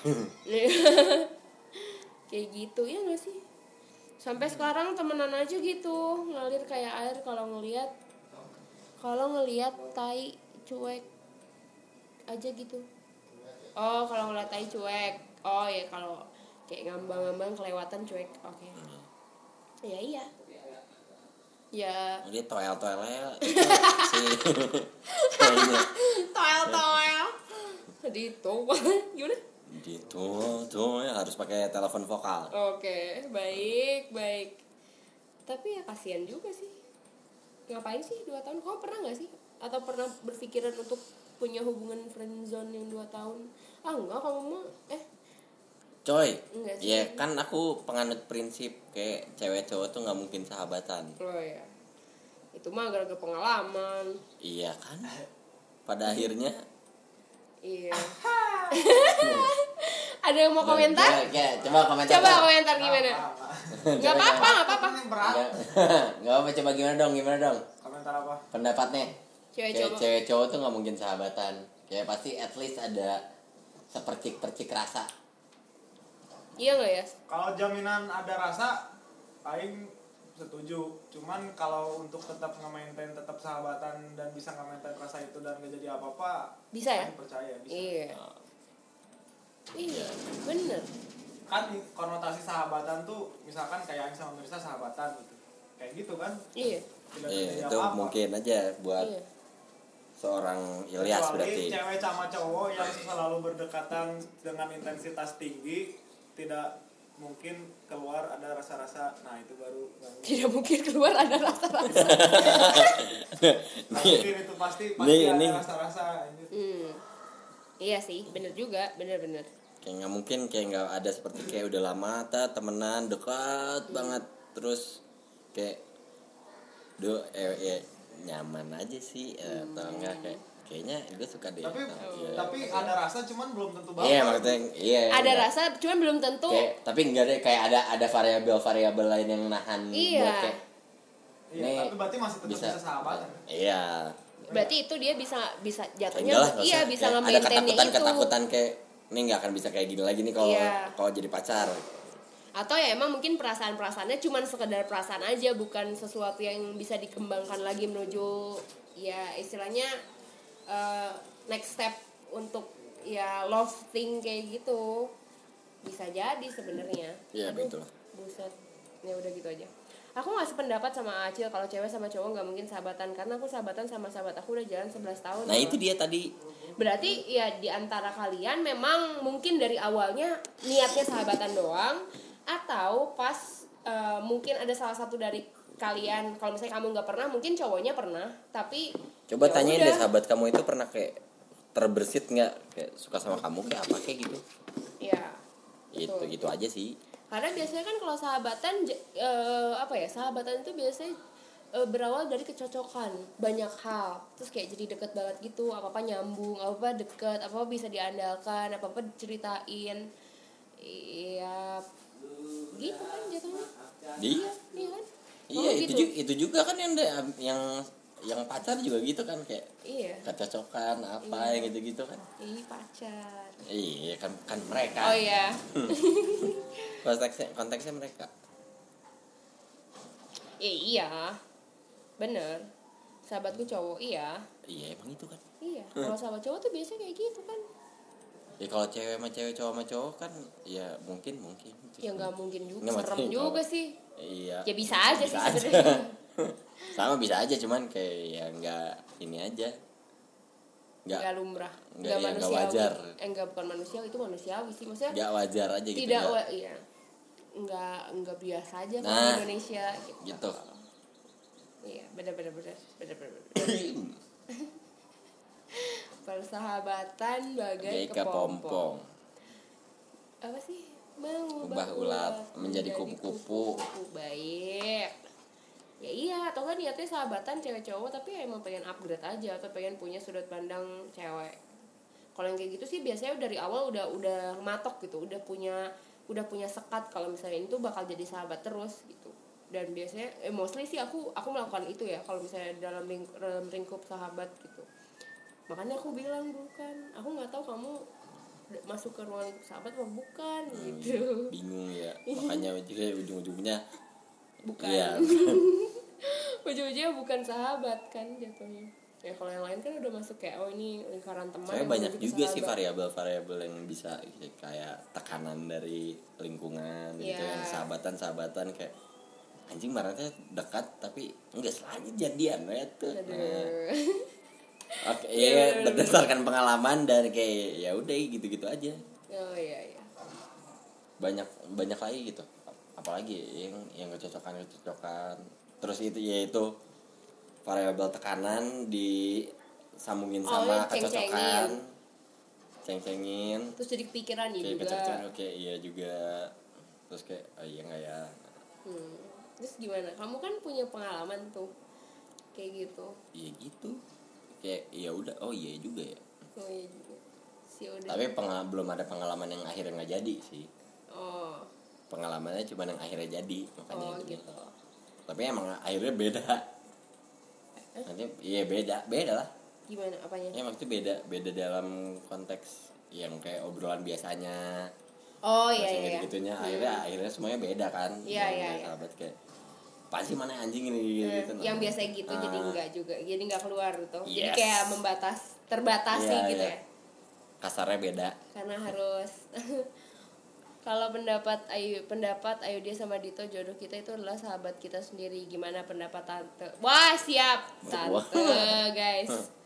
Kayak gitu ya nggak sih? Sampai sekarang temenan aja gitu, ngalir kayak air kalau ngelihat tai cuek aja gitu. Oh, kalau ngeliat tai cuek. Oh ya, kalau kayak ngambang-ngambang kelewatan cuek. Oke. Ya iya. Ya. Dia toel-toelnya sih. Toel. Jadi itu gimana? Gitu tuh ya harus pakai telepon vokal. Oke, baik. Tapi ya kasihan juga sih. Ngapain sih 2 tahun? Kamu pernah nggak sih? Atau pernah berpikiran untuk punya hubungan friendzone yang 2 tahun? Enggak, kamu mah Coy, enggak sih. ya kan aku penganut prinsip kayak cewek cowok tuh nggak mungkin sahabatan. Oh ya. Itu mah gara-gara pengalaman. Iya kan? Pada akhirnya. Iya. Ada yang mau komentar? Coba komentar. Coba komentar gimana? Enggak apa-apa. Yang berat. Nggak apa, coba gimana dong? Komentar apa? Pendapatnya. Cewek Cewek cowok tuh nggak mungkin sahabatan. Kayak pasti at least ada sepercik rasa. Iya nggak ya? Kalau jaminan ada rasa, aing setuju. Cuman kalau untuk tetap nge-maintain tetap sahabatan dan bisa nge-maintain rasa itu dan gak jadi apa-apa, Bisa ya? aing percaya bisa. Iya, bener. Kan konotasi sahabatan tuh misalkan kayak aing sama Mirsa sahabatan gitu. Kayak gitu kan? Iya. Tidak terjadi Itu apa-apa. mungkin aja buat Iya. seorang Ilyas Kecuali berarti. cewek sama cowok yang selalu berdekatan dengan intensitas tinggi, tidak mungkin keluar ada rasa-rasa. Nah itu baru Tidak mungkin keluar ada rasa-rasa. mungkin itu pasti Ini- ada rasa-rasa. Iya sih, bener juga, bener. Kayak nggak mungkin, kayak nggak ada seperti kayak udah lama temenan dekat banget terus kayak nyaman aja sih atau enggak kayaknya gue suka deh. Tapi ada rasa cuman belum tentu banget. Iya maksudnya iya. Ada enggak. rasa, cuman belum tentu. Tapi enggak deh, kayak ada variabel lain yang nahan Iya. buat kayak Iya, nih, tapi berarti masih tetap bisa sahabatan. Iya. Berarti itu dia bisa jatuhnya. Enggak lah, nggak Iya, usah. bisa Kayak nge-maintainnya ada itu. ketakutan kayak ini nggak akan bisa kayak gini lagi nih kalau Iya. jadi pacar. Atau ya emang mungkin perasaannya cuman sekedar perasaan aja, bukan sesuatu yang bisa dikembangkan lagi menuju ya istilahnya next step untuk ya love thing kayak gitu. Bisa jadi sebenarnya. Iya, Aduh, betul. Buset. Ya udah gitu aja. Aku gak sependapat sama Acil kalau cewek sama cowok gak mungkin sahabatan, karena aku sahabatan sama sahabat aku udah jalan 11 tahun. Nah, itu dia tadi. Berarti ya di antara kalian memang mungkin dari awalnya niatnya sahabatan doang, atau pas mungkin ada salah satu dari kalian, kalau misalnya kamu nggak pernah, mungkin cowoknya pernah, tapi Coba ya tanyain udah. deh sahabat kamu itu pernah kayak terbersit nggak kayak suka sama kamu kayak apa kayak gitu. Ya betul. Itu aja sih. Karena biasanya kan kalau sahabatan sahabatan itu biasanya berawal dari kecocokan banyak hal, terus kayak jadi deket banget gitu, apa nyambung, apa deket, apa bisa diandalkan, apa diceritain. Iya gitu kan jatuhnya. Iya. Iya kan? Iya, Oh, gitu. itu juga kan yang pacar juga gitu kan kayak Iya. kecocokan apa Iya. yang gitu-gitu kan. Ih, pacar. Iya kan mereka. Oh iya. Konteksnya mereka. Iya. Bener. Sahabatku cowok, iya. Iya emang itu kan. Iya. Kalau sahabat cowok tuh biasanya kayak gitu kan. Ya kalau cewek sama cewek, cowok sama cowok kan ya mungkin. Ya nggak mungkin juga, Nggak, serem maksudnya juga kalau- sih. Iya. Ya bisa aja sih aja. sebenarnya. Sama bisa aja cuman kayak ya nggak ini aja. Nggak lumrah. Nggak, ya, nggak manusiawi. wajar. Enggak, bukan manusiawi, itu manusiawi sih. Maksudnya Nggak wajar aja gitu. tidak nggak- iya. Enggak biasa aja kalau Nah, di Indonesia gitu. Iya, benar. persahabatan bagai Kayak kepompong. Apa sih? Mengubah Ubah ulat menjadi kupu-kupu. Baik. Ya iya, atau kan niatnya sahabatan cewek cowok tapi emang pengen upgrade aja atau pengen punya sudut pandang cewek. Kalau yang kayak gitu sih biasanya dari awal udah matok gitu, udah punya sekat kalau misalnya itu bakal jadi sahabat terus gitu. Dan biasanya mostly sih aku melakukan itu ya kalau misalnya dalam lingkup sahabat gitu. Makanya aku bilang dulu kan, aku nggak tahu kamu masuk ke ruang lingkup sahabat atau bukan gitu. Bingung ya, makanya juga ujung-ujungnya Bukan. Iya. Ujung-ujungnya bukan sahabat kan jatuhnya. Ya kalau yang lain kan udah masuk kayak ini lingkaran teman. Soalnya banyak jadi juga sih sahabat. variabel-variabel yang bisa kayak tekanan dari lingkungan gitu, yang sahabatan kayak anjing baratnya dekat tapi enggak selanjutnya jadian itu. Oke, ya berdasarkan pengalaman dan kayak ya udah gitu-gitu aja. Oh iya. Banyak lagi gitu. Apalagi yang kecocokan. Terus itu yaitu variabel tekanan disambungin sama kecocokan. Ceng-cengin. Terus jadi kepikiran ya kayak juga. Kecocok, oke iya juga. Terus kayak iya enggak ya. Terus gimana? Kamu kan punya pengalaman tuh kayak gitu. Iya gitu. Kayak ya udah, oh iya juga ya. Oh iya juga. Udah. Tapi belum ada pengalaman yang akhirnya nggak jadi sih. Oh. Pengalamannya cuma yang akhirnya jadi, makanya gitu. Tapi emang akhirnya beda. Nanti iya beda lah. Gimana apanya? Ya maksudnya beda dalam konteks yang kayak obrolan biasanya. Oh iya. Gitunya akhirnya semuanya beda kan. Iya. Sahabat kayak pasti mana anjing ini gitu. Yang biasa gitu jadi enggak juga. Jadi enggak keluar gitu. Yes. Jadi kayak terbatasi gitu ya. Kasarnya beda. Karena harus kalau pendapat Ayu dia sama Dito, jodoh kita itu adalah sahabat kita sendiri. Gimana pendapat tante? Wah siap tante guys.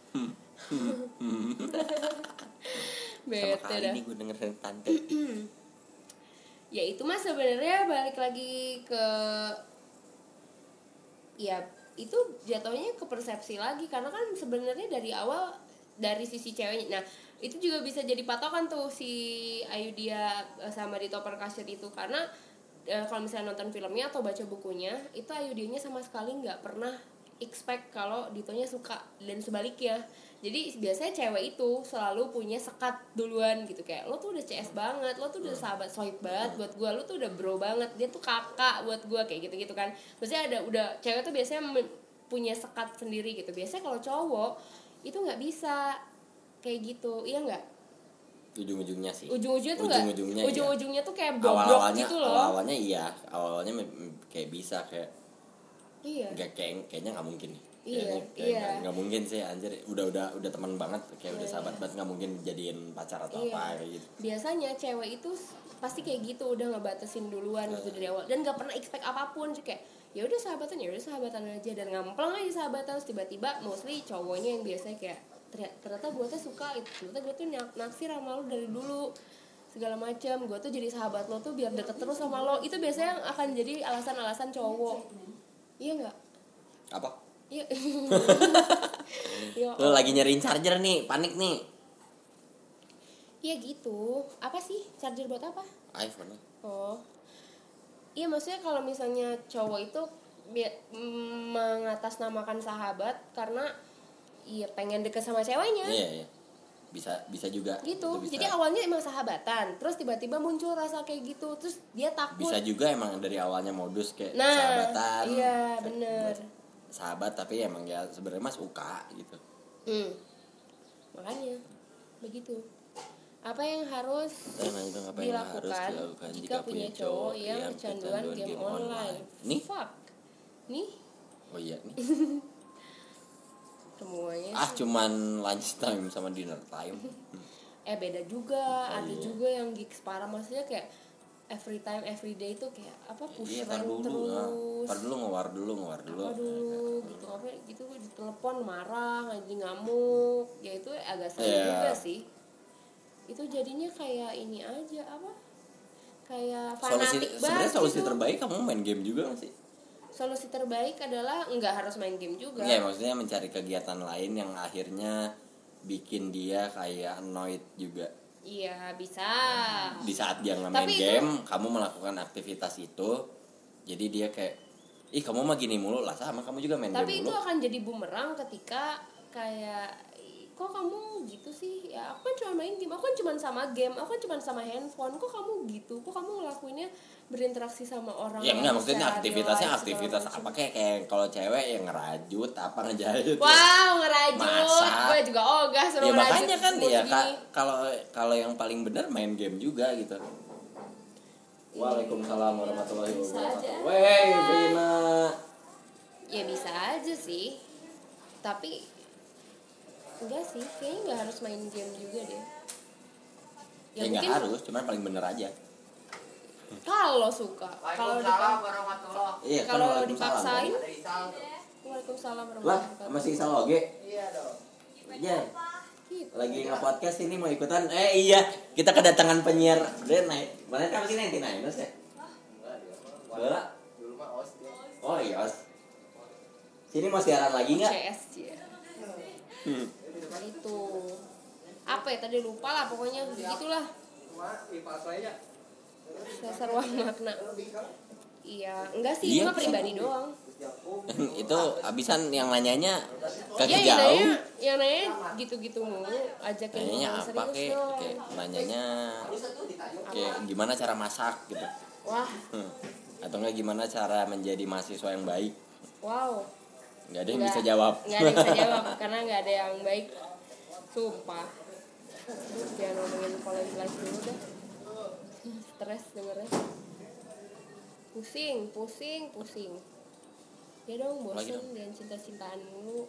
Sama kali ini gue dengerin tante. Ya itu mah sebenarnya balik lagi ke ya itu jatuhnya ke persepsi lagi, karena kan sebenarnya dari awal dari sisi ceweknya. Nah itu juga bisa jadi patokan tuh si Ayudhya sama Dito Perkasa itu, karena kalau misalnya nonton filmnya atau baca bukunya itu Ayudhyanya sama sekali nggak pernah expect kalau Ditonya suka, dan sebaliknya. Jadi biasanya cewek itu selalu punya sekat duluan gitu, kayak lo tuh udah CS banget, lo tuh udah sahabat sohib banget buat gue, lo tuh udah bro banget, dia tuh kakak buat gue, kayak gitu kan. Maksudnya cewek tuh biasanya punya sekat sendiri gitu. Biasanya kalau cowok itu nggak bisa kayak gitu, iya nggak? Ujung-ujungnya sih. Ujung-ujungnya tuh kayak bobrok gitu loh. Awalnya kayak bisa kayak. Iya. Kayaknya nggak mungkin. Iya. Nggak mungkin sih anjir. Udah teman banget, kayak udah sahabat banget, nggak mungkin jadiin pacar atau apa kayak gitu. Biasanya cewek itu pasti kayak gitu, udah ngebatasin duluan gitu dari awal, dan nggak pernah expect apapun sih, kayak ya udah sahabatan aja, dan ngamplang aja sahabatan. Terus tiba-tiba mostly cowoknya yang biasanya kayak ternyata gue tuh suka itu, ternyata gue tuh naksir sama lo dari dulu segala macam, gue tuh jadi sahabat lo tuh biar deket terus sama lo. Itu biasanya akan jadi alasan-alasan cowok, iya nggak? Apa? Iya. Lo lagi nyariin charger nih, panik nih. Iya gitu. Apa sih charger buat apa? iPhone. Oh. Iya, maksudnya kalau misalnya cowok itu mengatasnamakan sahabat karena iya pengen deket sama ceweknya. Iya. Bisa juga. Gitu. Bisa. Jadi awalnya emang sahabatan, terus tiba-tiba muncul rasa kayak gitu, terus dia takut. Bisa juga emang dari awalnya modus kayak sahabatan. Iya, bener. Sahabat tapi emang ya sebenarnya mas suka gitu. Makanya begitu. Apa yang harus dilakukan jika punya cowok yang kecanduan game online? Nih? Fuck. Nih? Oh iya nih. Semuanya. Cuman lunch time sama dinner time. Beda juga. Ada juga yang gigs parah, maksudnya kayak every time every day itu kayak apa push rank terus. Tar dulu ngewar dulu. Gitu apa gitu, ditelepon marah, anjing ngamuk. Ya itu agak sering juga sih. Itu jadinya kayak ini aja apa? Kayak fanatik banget. Sebenarnya solusi terbaik kamu main game juga nggak sih? Solusi terbaik adalah nggak harus main game juga. Iya, maksudnya mencari kegiatan lain yang akhirnya bikin dia kayak annoyed juga. Iya bisa. Di saat dia nggak main Tapi game, kamu melakukan aktivitas itu, jadi dia kayak, ih kamu mah gini mulu lah, sama kamu juga main tapi game itu mulu. akan jadi bumerang ketika kayak kok kamu gitu sih, ya aku kan cuma main game, aku kan cuma sama game, aku kan cuma sama handphone, kok kamu gitu, kok kamu ngelakuinnya berinteraksi sama orang Ya enggak, lain maksudnya secara aktivitasnya real life, aktivitas segala apa macam. kayak kalau cewek yang ngerajut apa ngejahit. Wow, ngerajut, Masak. gue juga ogah suruh Ya ngerajut makanya kan umur ya segini. kalau yang paling benar main game juga gitu. Waalaikumsalam warahmatullahi Bisa aja. wabarakatuh. Wey, Vina. Ya bisa aja sih, tapi enggak sih, kayaknya nggak harus main game juga deh. Ya nggak mungkin harus, cuman paling bener aja. kalau suka, kalau Iya, kan kalau waalaikumsalam. dipaksain. Kan? Waalaikumsalam Lah, warahmatullahi wabarakatuh. masih salah oge. Iya dong. Iya. Gitu. Lagi nge-podcast ini mau ikutan. Iya, kita kedatangan penyiar. Dia naik. Mana kamu sih 99ers ya? Bola. Dulu mah OS dia. Oh, iya. Sini mau siaran lagi enggak? CS ya. Itu apa ya tadi lupa lah pokoknya begitulah. Dasar ruang makna. Iya, enggak sih, Iya, cuma pribadi doang. Itu abisan yang nanyanya kagak Ya, jauh. yang nanya gitu-gitu mulu, ajakin Nanyanya ngomong apa serius kayak dong. nanyanya kayak gimana cara masak gitu. Wah, Atau enggak gimana cara menjadi mahasiswa yang baik. wow. Enggak ada yang bisa jawab. Nggak ada yang bisa jawab karena nggak ada yang baik. Sumpah. Jangan ngomongin college life dulu dah. Stres dengernya. Pusing. Ya dong, Lagi bosen dong. dan cinta-cintaan mulu.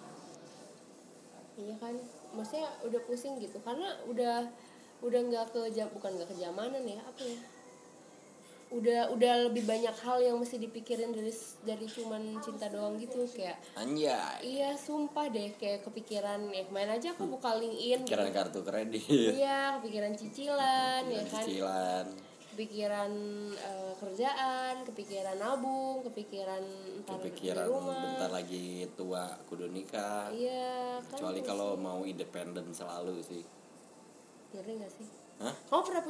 Iya kan, maksudnya udah pusing gitu karena udah nggak bukan nggak kejamanan ya, apa ya, udah lebih banyak hal yang mesti dipikirin dari cuman cinta doang gitu, kayak Anjay. iya sumpah deh, kayak kepikiran ya kemarin aja aku buka LinkedIn Pikiran gitu. kartu kredit. Iya, kepikiran cicilan ya kan, Cicilan. kepikiran kerjaan, kepikiran nabung, kepikiran ntar Kepikiran beli rumah. bentar lagi tua kudu nikah. Iya kan, Kecuali kalau mau independen selalu sih. ngeri nggak sih? Hah? Kamu pernah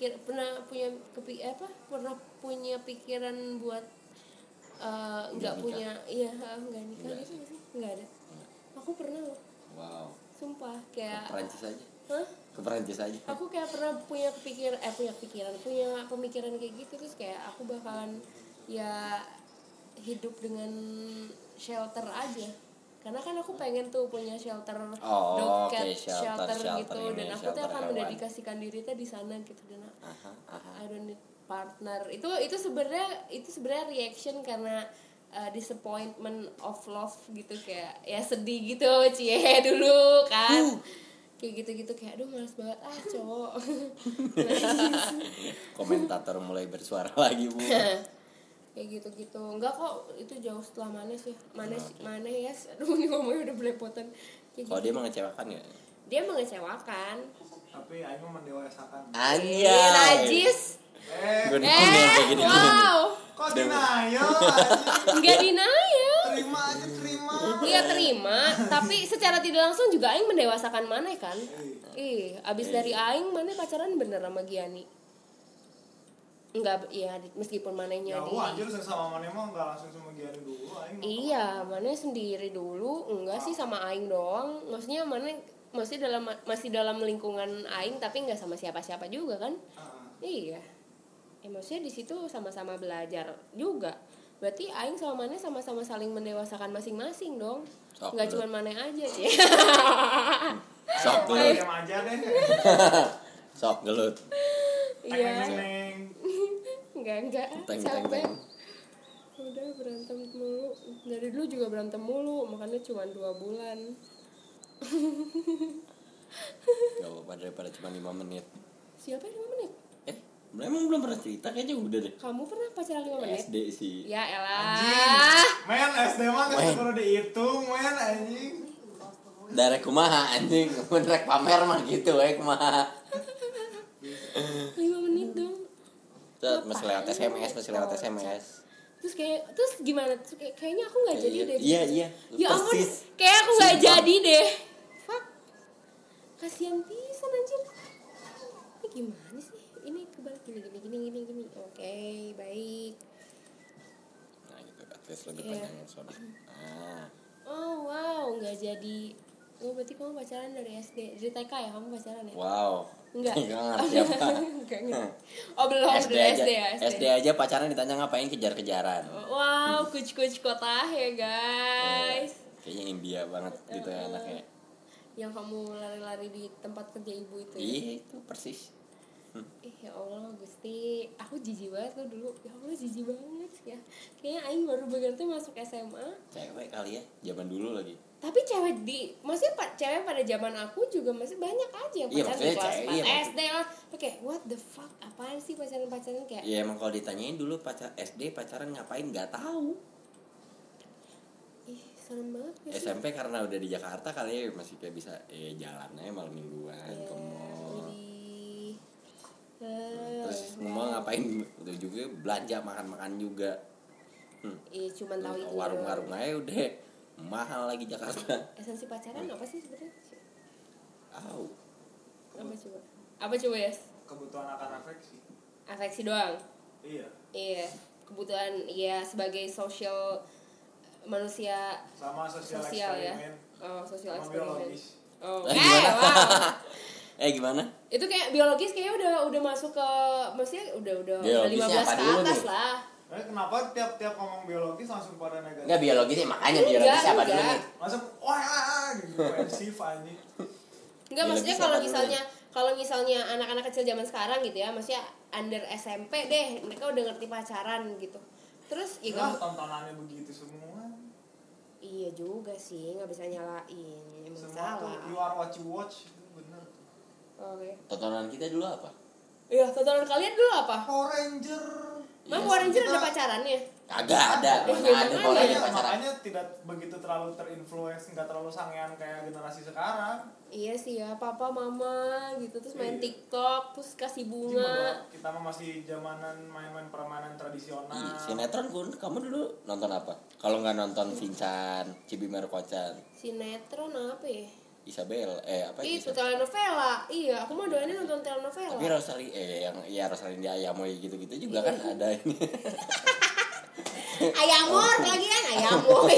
punya pikiran buat nggak Nggak punya, iya nggak nikah Nggak gitu nggak sih? Nggak ada. Aku pernah loh, Wow. sumpah Ke kayak, Perancis aja. hah? Ke Perancis aja. Aku kayak pernah punya pemikiran kayak gitu, terus kayak aku bakalan ya hidup dengan shelter aja, karena kan aku pengen tuh punya shelter Oh, dog cat oke, shelter gitu, ini, dan aku tuh shelter akan hewan. mendedikasikan diri tuh di sana gitu, dan Aha. I don't need partner. Itu sebenarnya reaction karena disappointment of love gitu, kayak ya sedih gitu cie dulu kan. Kayak gitu-gitu, kayak aduh malas banget cowok. Komentator mulai bersuara lagi, Bu. Kayak gitu-gitu. Enggak kok, itu jauh setelah Manes ya. Manes ya. Aduh ini ngomongnya udah belepotan. Kayak Kalau gitu. dia mengecewakan ya? Dia mengecewakan. Tapi aing mah mendewasakan. Iya, najis. Gue dukung yang kayak gini. Wow. Kok denial anjing? Enggak denial. Terima aja, terima. Iya terima, tapi secara tidak langsung juga Aing mendewasakan Maneh kan. Abis dari Aing Maneh pacaran bener sama Giani. Enggak, iya meskipun Manehnya Jauh anjir sama mana emang enggak langsung sama Giani dulu aing. Iya, Maneh sendiri dulu, enggak sih sama Aing doang. Maksudnya Maneh masih dalam lingkungan Aing tapi enggak sama siapa-siapa juga kan. Iya. Maksudnya di situ sama-sama belajar juga. Berarti Aing sama Maneh sama-sama saling mendewasakan masing-masing dong. Sok Enggak dulu. cuma Maneh aja sih. Sok Diam gelut. aja deh. Sok gelut. Iya. Neng. Enggak. Teng, Capek. teng. Udah berantem mulu. Dari dulu juga berantem mulu, makanya cuma 2 bulan. Gak apa-apa daripada cuma 5 menit. Siapa yang 5 menit? Emang belum pernah cerita kayaknya udah deh. Kamu pernah pacaran 5 menit? SD sih. Ya Anjing. elah. Men SD mah kan Men. perlu dihitung, men anjing. Dari kumaha anjing, rek pamer mah gitu kumaha. 5 menit dong. Terus masih lewat SMS. Terus gimana? Terus kayaknya aku nggak jadi deh. Iya. Ya ampun, Persis. kayak aku nggak Sumpah. jadi deh. Fuck. Kasihan pisan anjir. Ini gimana sih? Ini kebalik gini. Oke, baik. Nah gitu, at least lebih Iya. panjang episode. Nah, Oh wow, nggak jadi. Oh berarti kamu pacaran dari SD, dari TK ya kamu pacaran ya? wow. Enggak. Nggak ngerti apa. Enggak ngerti. Oh belum SD dari aja, SD ya. SD aja pacaran ditanya ngapain, kejar-kejaran. Wow, kuc kota ya guys. Kayaknya India banget gitu anaknya. Yang kamu lari-lari di tempat kerja ibu itu. Ya? Iya itu persis. Ya Allah Gusti, aku jijik banget tuh dulu. Ya Allah jijik banget ya. Kayaknya aing baru begitu masuk SMA. Cewek kali ya, zaman dulu lagi. Tapi cewek maksudnya cewek pada zaman aku juga masih banyak aja yang Iya, pacaran di maksudnya kelas cewek, 4 iya, SD lah. Oke, what the fuck? Apaan sih pacaran kayak? Ya emang kalau ditanyain dulu SD pacaran ngapain nggak tahu. Ih, serem banget gak sih? SMP karena udah di Jakarta kali ya masih kayak bisa jalan aja malam mingguan ke mall. Terus mau ngapain udah juga belanja makan juga. Iya, cuman tahu itu. Warung-warung aja udah mahal lagi Jakarta. Esensi pacaran apa sih sebenarnya? Tahu. Apa coba ya? Kebutuhan akan afeksi. Afeksi doang. Iya. Iya, kebutuhan ya sebagai manusia Sama sosial ya. eksperimen. Oh, sosial Sama eksperimen. biologis. Oh, Gimana? wow. Gimana? Itu kayak biologis kayaknya udah masuk ke maksudnya udah Biologisnya 15 apa ke dulu atas nih? lah. Kenapa tiap ngomong biologis langsung pada negatif? Enggak biologis ya, makanya biologis apa dulu nih? Langsung wah gitu defensif anjing. Enggak, maksudnya Biologis apa kalau misalnya anak-anak kecil zaman sekarang gitu ya, maksudnya under SMP deh, mereka udah ngerti pacaran gitu. Terus ya Lah tontonannya begitu semua. iya juga sih, nggak bisa nyalain, emang Semua tuh salah. you are what you watch itu bener. Oke. Tontonan kita dulu apa? Iya, tontonan kalian dulu apa? Power Ranger. Emang Power Ranger kita- ada pacarannya? Kagak ada, mana ada Makanya- orang yang pacaran. Makanya tidak begitu terlalu terinfluence, nggak terlalu sangean kayak generasi sekarang. Iya sih ya, papa mama gitu, terus main Iya. TikTok, terus kasih bunga. Kita mah masih zamanan main-main permainan tradisional. Ih, sinetron kamu dulu nonton apa? Kalau nggak nonton Vincent, Cibimar Kocan, Sinetron apa ya? Isabel, apa Itu Isabel? telenovela. Iya, aku mah doainnya nonton telenovela. Tapi Rosalinda Ayamoy gitu-gitu juga kan ada ini. Ayamor lagi kan, Ayamoy.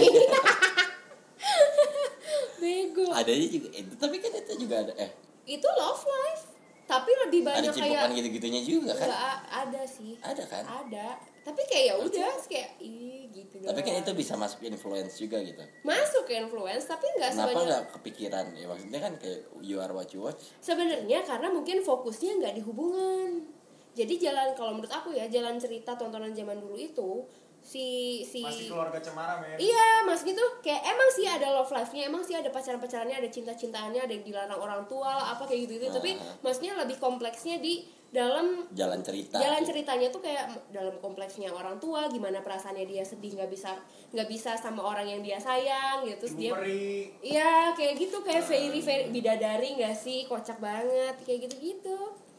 Bego. Ada juga itu, tapi kan itu juga ada Itu love life. Tapi lebih ada banyak cimpokan kayak gitu-gitunya juga kan? enggak ada sih. Ada kan? Ada. Tapi kayak ya udah kayak gitu Tapi kan doang. itu bisa masuk influence juga gitu. Masuk ke influence tapi enggak Kenapa sebanyak. nggak kepikiran? Ya maksudnya kan kayak you are what you watch. Sebenarnya karena mungkin fokusnya nggak di hubungan. Jadi kalau menurut aku ya, jalan cerita tontonan zaman dulu itu si Masih keluarga cemara men. iya, maksudnya tuh kayak emang sih ada love life-nya, emang sih ada pacaran-pacarannya, ada cinta-cintaannya, ada yang dilarang orang tua lah, apa kayak gitu-gitu. Tapi maksudnya lebih kompleksnya di dalam Jalan cerita. ceritanya tuh kayak dalam kompleksnya orang tua, gimana perasaannya dia sedih nggak bisa sama orang yang dia sayang gitu, terus dia Peri. iya kayak gitu, kayak fairy bidadari nggak sih, kocak banget kayak gitu.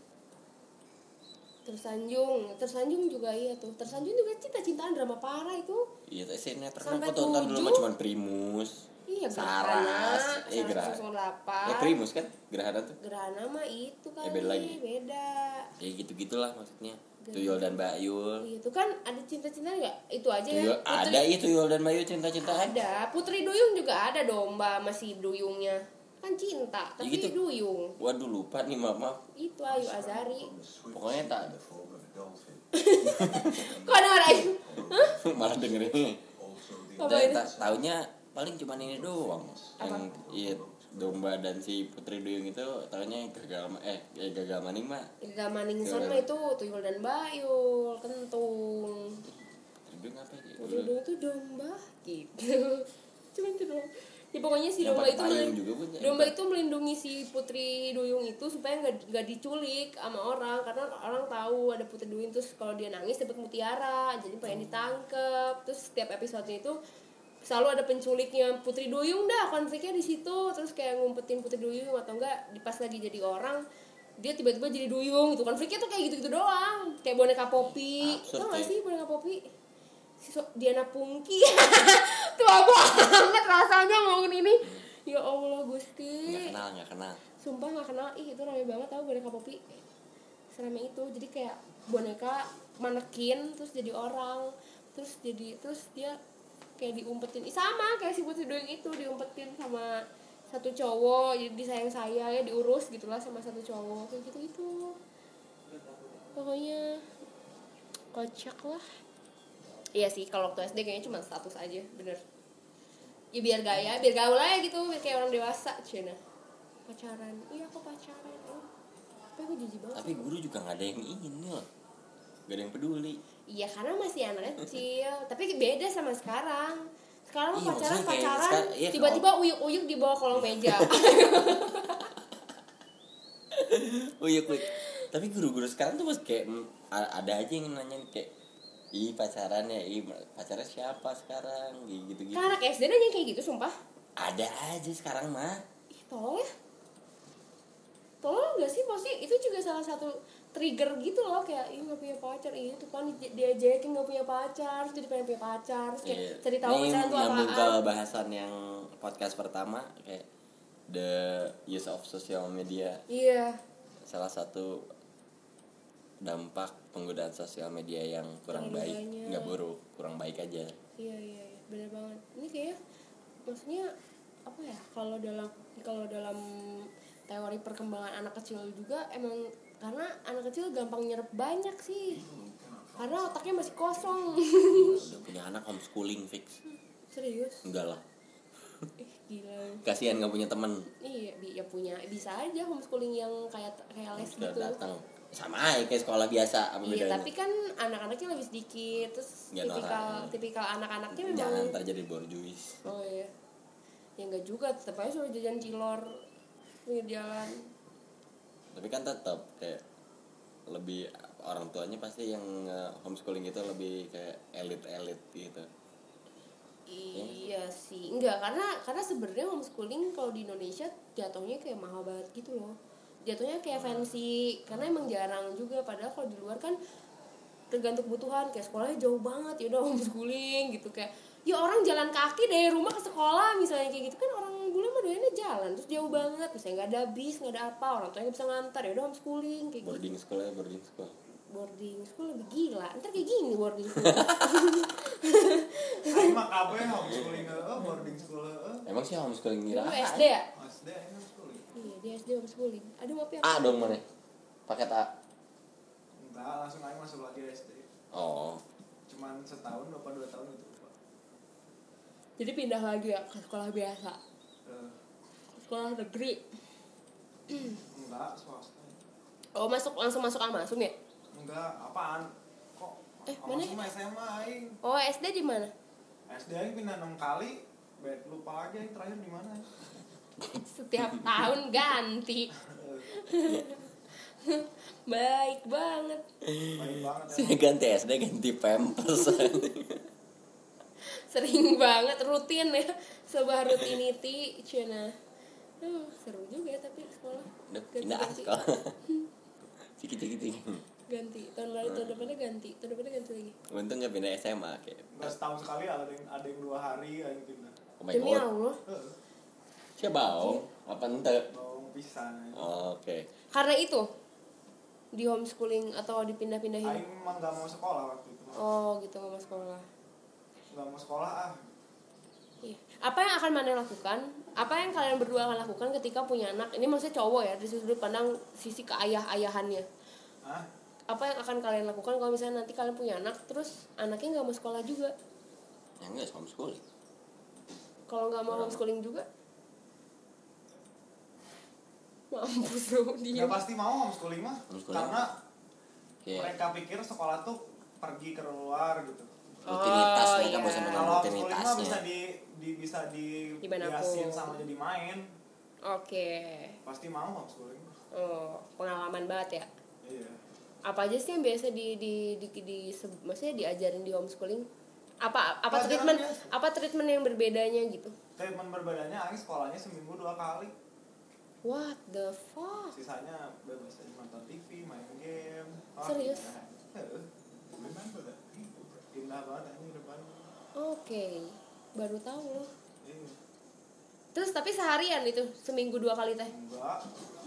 Tersanjung juga iya tuh. Tersanjung juga cinta-cintaan drama parah itu. Iya, sinetron Sampai aku tonton dulu 7. mah cuma Primus. Iya, Saras, Gerhana, Gerhana. 108. Ya Primus kan, Gerhana tuh. Gerhana mah itu kali. beda lagi. Beda. Ya gitu-gitulah maksudnya. Tuyul dan Bayul. Itu kan ada cinta-cinta enggak? Itu aja ya. Tuyul, ada itu Tuyul dan Bayul cinta-cintaan. Ada. Putri Duyung juga ada domba masih duyungnya. Kan cinta, Ya tapi gitu. duyung. Waduh lupa nih mama. Itu Ayu Azari. Pokoknya tak Kok ada orang? malah dengerin. Apa Dan itu? taunya paling cuma ini doang. Yang iya domba dan si Putri Duyung itu taunya gagal maning mah. Gak maning sama itu Tuyul dan Bayul, kentung. Putri Duyung apa ya? Putri Duyung itu domba gitu. Cuma itu doang. Ya pokoknya si Yang domba pakai itu payung juga punya. domba itu melindungi si Putri Duyung itu supaya nggak diculik sama orang, karena orang tahu ada Putri Duyung, terus kalau dia nangis dapat mutiara, jadi pengen ditangkep. Terus setiap episodenya itu selalu ada penculiknya Putri Duyung, dah konfliknya di situ. Terus kayak ngumpetin Putri Duyung atau enggak pas lagi jadi orang dia tiba-tiba jadi duyung gitu. Konfliknya tuh kayak gitu-gitu doang, kayak boneka Poppy. Absurd, Tau gak ya. sih boneka Poppy? Diana Pungki. Tua banget rasanya ngomongin ini. Ya Allah Gusti. Nggak kenal. sumpah nggak kenal, itu rame banget tau boneka Poppy, serame itu. Jadi kayak boneka manekin terus jadi orang, terus dia kayak diumpetin, sama kayak si Putri Duyung itu, diumpetin sama satu cowok, jadi disayang-sayang ya, diurus gitulah sama satu cowok kayak gitu pokoknya kocak lah. Iya sih, kalau waktu SD kayaknya cuma status aja, bener ya, biar gaya, biar gaul aja gitu, biar kayak orang dewasa. Cina pacaran, iya aku pacaran, tapi aku jijik banget. Tapi guru juga nggak ada yang ini loh, nggak ada yang peduli. Iya karena masih anak kecil, tapi beda sama sekarang. Sekarang Iya, maksudnya kayak pacaran iya, tiba-tiba uyuk-uyuk di bawah kolong meja. Uyuk. Tapi guru-guru sekarang tuh masih kayak ada aja yang nanyain kayak, ih pacaran ya, ih pacarnya siapa sekarang, gitu-gitu. Kan anak SD nanya kayak gitu, sumpah. Ada aja sekarang mah. Ih, tolong ya. Tolong gak sih, pasti itu juga salah satu trigger gitu loh, kayak ih nggak punya pacar, ih itu kan diajakin nggak punya pacar, terus jadi pengen punya pacar, terus kayak cari tahu pacaran tuh nyambung ke apaan. bahasan yang podcast pertama, kayak the use of social media. Iya. Salah satu dampak penggunaan sosial media yang kurang baik, nggak buruk, kurang baik aja. Iya benar banget. Ini kayak maksudnya apa ya, kalau dalam teori perkembangan anak kecil juga emang karena anak kecil gampang nyerap banyak sih, karena otaknya masih kosong. Udah punya anak homeschooling fix. Serius? Enggak lah, Gila. kasihan nggak punya temen. Iya, ya punya, bisa aja homeschooling yang kayak les Udah gitu. datang sama aja kayak sekolah biasa, apa Iya, bedanya? tapi kan anak-anaknya lebih sedikit, terus Ya, tipikal anak-anaknya memang. jangan terjadi borjuis. Oh iya. Ya enggak juga, tetap aja suruh jajan cilor pinggir jalan. Tapi kan tetap kayak lebih, orang tuanya pasti yang homeschooling itu lebih kayak elit gitu. Iya sih, enggak, karena sebenarnya homeschooling kalau di Indonesia jatuhnya kayak mahal banget gitu loh. Jatuhnya kayak fancy, karena emang jarang juga. Padahal kalau di luar kan tergantung kebutuhan, kayak sekolahnya jauh banget, ya udah homeschooling gitu. Kayak ya orang jalan kaki dari rumah ke sekolah misalnya kayak gitu kan, orang bule mah doyannya jalan, terus jauh banget, misalnya nggak ada bis, nggak ada apa, orang tuanya nggak bisa ngantar, ya udah homeschooling kayak Boarding gitu. school ya, boarding school. Boarding school lebih gila, ntar kayak gini boarding school. Aing mah kabeh homeschooling boarding school Emang sih homeschooling Dulu ngira SD ya? SD aing homeschooling. Iya, dia SD homeschooling. Aduh maaf ya. A dong mana? Paket A. Enggak, langsung aing masuk lagi SD. Oh, Cuman setahun apa 2 tahun gitu, Pak. Jadi pindah lagi ya ke sekolah biasa, sekolah negeri. Enggak, swasta. Oh, langsung masuk Almasum ya? Enggak, apaan? Kok Mana? sama SMA aing. Oh, SD di mana? SD aing pindah 6 kali. Lupa aja yang terakhir di mana. Setiap tahun ganti. Baik banget. Baik banget saya ya. ganti SD, ganti pampers. Sering banget, rutin ya. Sebuah rutinity, Cina. Seru juga ya tapi sekolah. Pindah sekolah. Ciki. Ganti. Tahun depannya ganti lagi. Untung nggak pindah SMA kayak. Enggak setahun sekali ada yang 2 hari aing pindah. Oh my Demi god. Allah. Siapa bau? Apa ente? Mau pisan. Oh, oke. Karena itu di homeschooling atau dipindah-pindahin. Aing emang enggak mau sekolah waktu itu. Oh, gitu, nggak mau sekolah. Enggak mau sekolah Iya. Apa yang akan Mane lakukan? Apa yang kalian berdua akan lakukan ketika punya anak? Ini maksudnya cowok ya, dari sudut pandang sisi keayah-ayahannya. Hah? Apa yang akan kalian lakukan kalau misalnya nanti kalian punya anak, terus anaknya nggak mau sekolah juga? Ya enggak, homeschooling. Kalau nggak mau homeschooling juga? Mampus bro, dia. Ya pasti mau homeschooling mah. Homeschooling. Karena Kayak mereka pikir sekolah tuh pergi ke luar gitu. rutinitas, Oh, mereka iya. bosan dengan Kalau homeschooling mah rutinitasnya. bisa Dimanapun. dibiasin sama jadi main. Oke. Pasti mau homeschooling. Oh, pengalaman banget ya. Iya. Apa aja sih yang biasa maksudnya diajarin di homeschooling? Apa Pelajaran biasa. apa treatment yang berbedanya gitu? Treatment berbedanya aing sekolahnya seminggu 2 kali. What the fuck? Sisanya bebas aja nonton TV, main game. Serius? Indah banget ini depan. Oke. Baru tahu loh. Iya. Terus tapi seharian itu seminggu 2 kali teh? Enggak.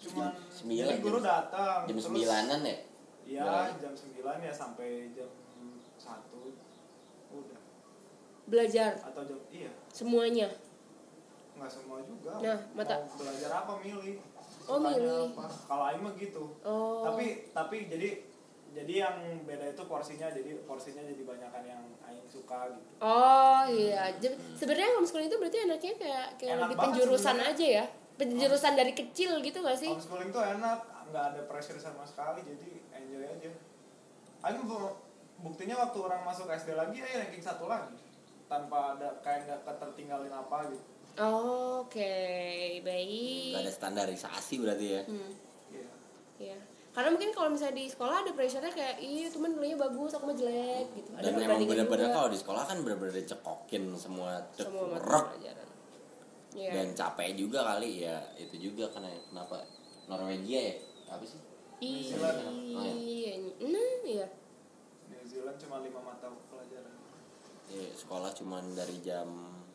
Cuman Sembilan, jadi guru datang jam terus 9-an ya? iya Mulai. jam 9 ya sampai jam 1 udah Belajar atau jam iya semuanya. nggak semua juga Nah, mata- mau belajar apa milih Oh, sukanya milih. apa kalau Aing mah gitu Oh. tapi jadi yang beda itu porsinya jadi banyakan yang Aing suka gitu Oh iya, sebenarnya homeschooling itu berarti enaknya kayak Enak lebih banget penjurusan sebenarnya. aja ya, penjurusan dari kecil gitu gak sih? homeschooling tuh enak nggak ada pressure sama sekali jadi enjoy aja Aing buktinya waktu orang masuk SD lagi Aing ranking 1 lagi tanpa ada kayak nggak ketertinggalin apa gitu Oh, oke, baik. Gak ada standarisasi berarti ya. iya Iya. Karena mungkin kalau misalnya di sekolah ada pressure-nya kayak, ih temen nilainya bagus, aku mah jelek gitu. Ada Dan emang perbandingan bener-bener juga kalau di sekolah kan bener-bener dicekokin semua semua mata cekrek. pelajaran. Iya. Dan capek juga kali ya. Itu juga kenapa Norwegia ya? Apa sih? Iya. Oh, iya. Iya. New Zealand cuma 5 mata pelajaran Sekolah cuman dari jam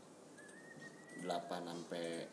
8 sampai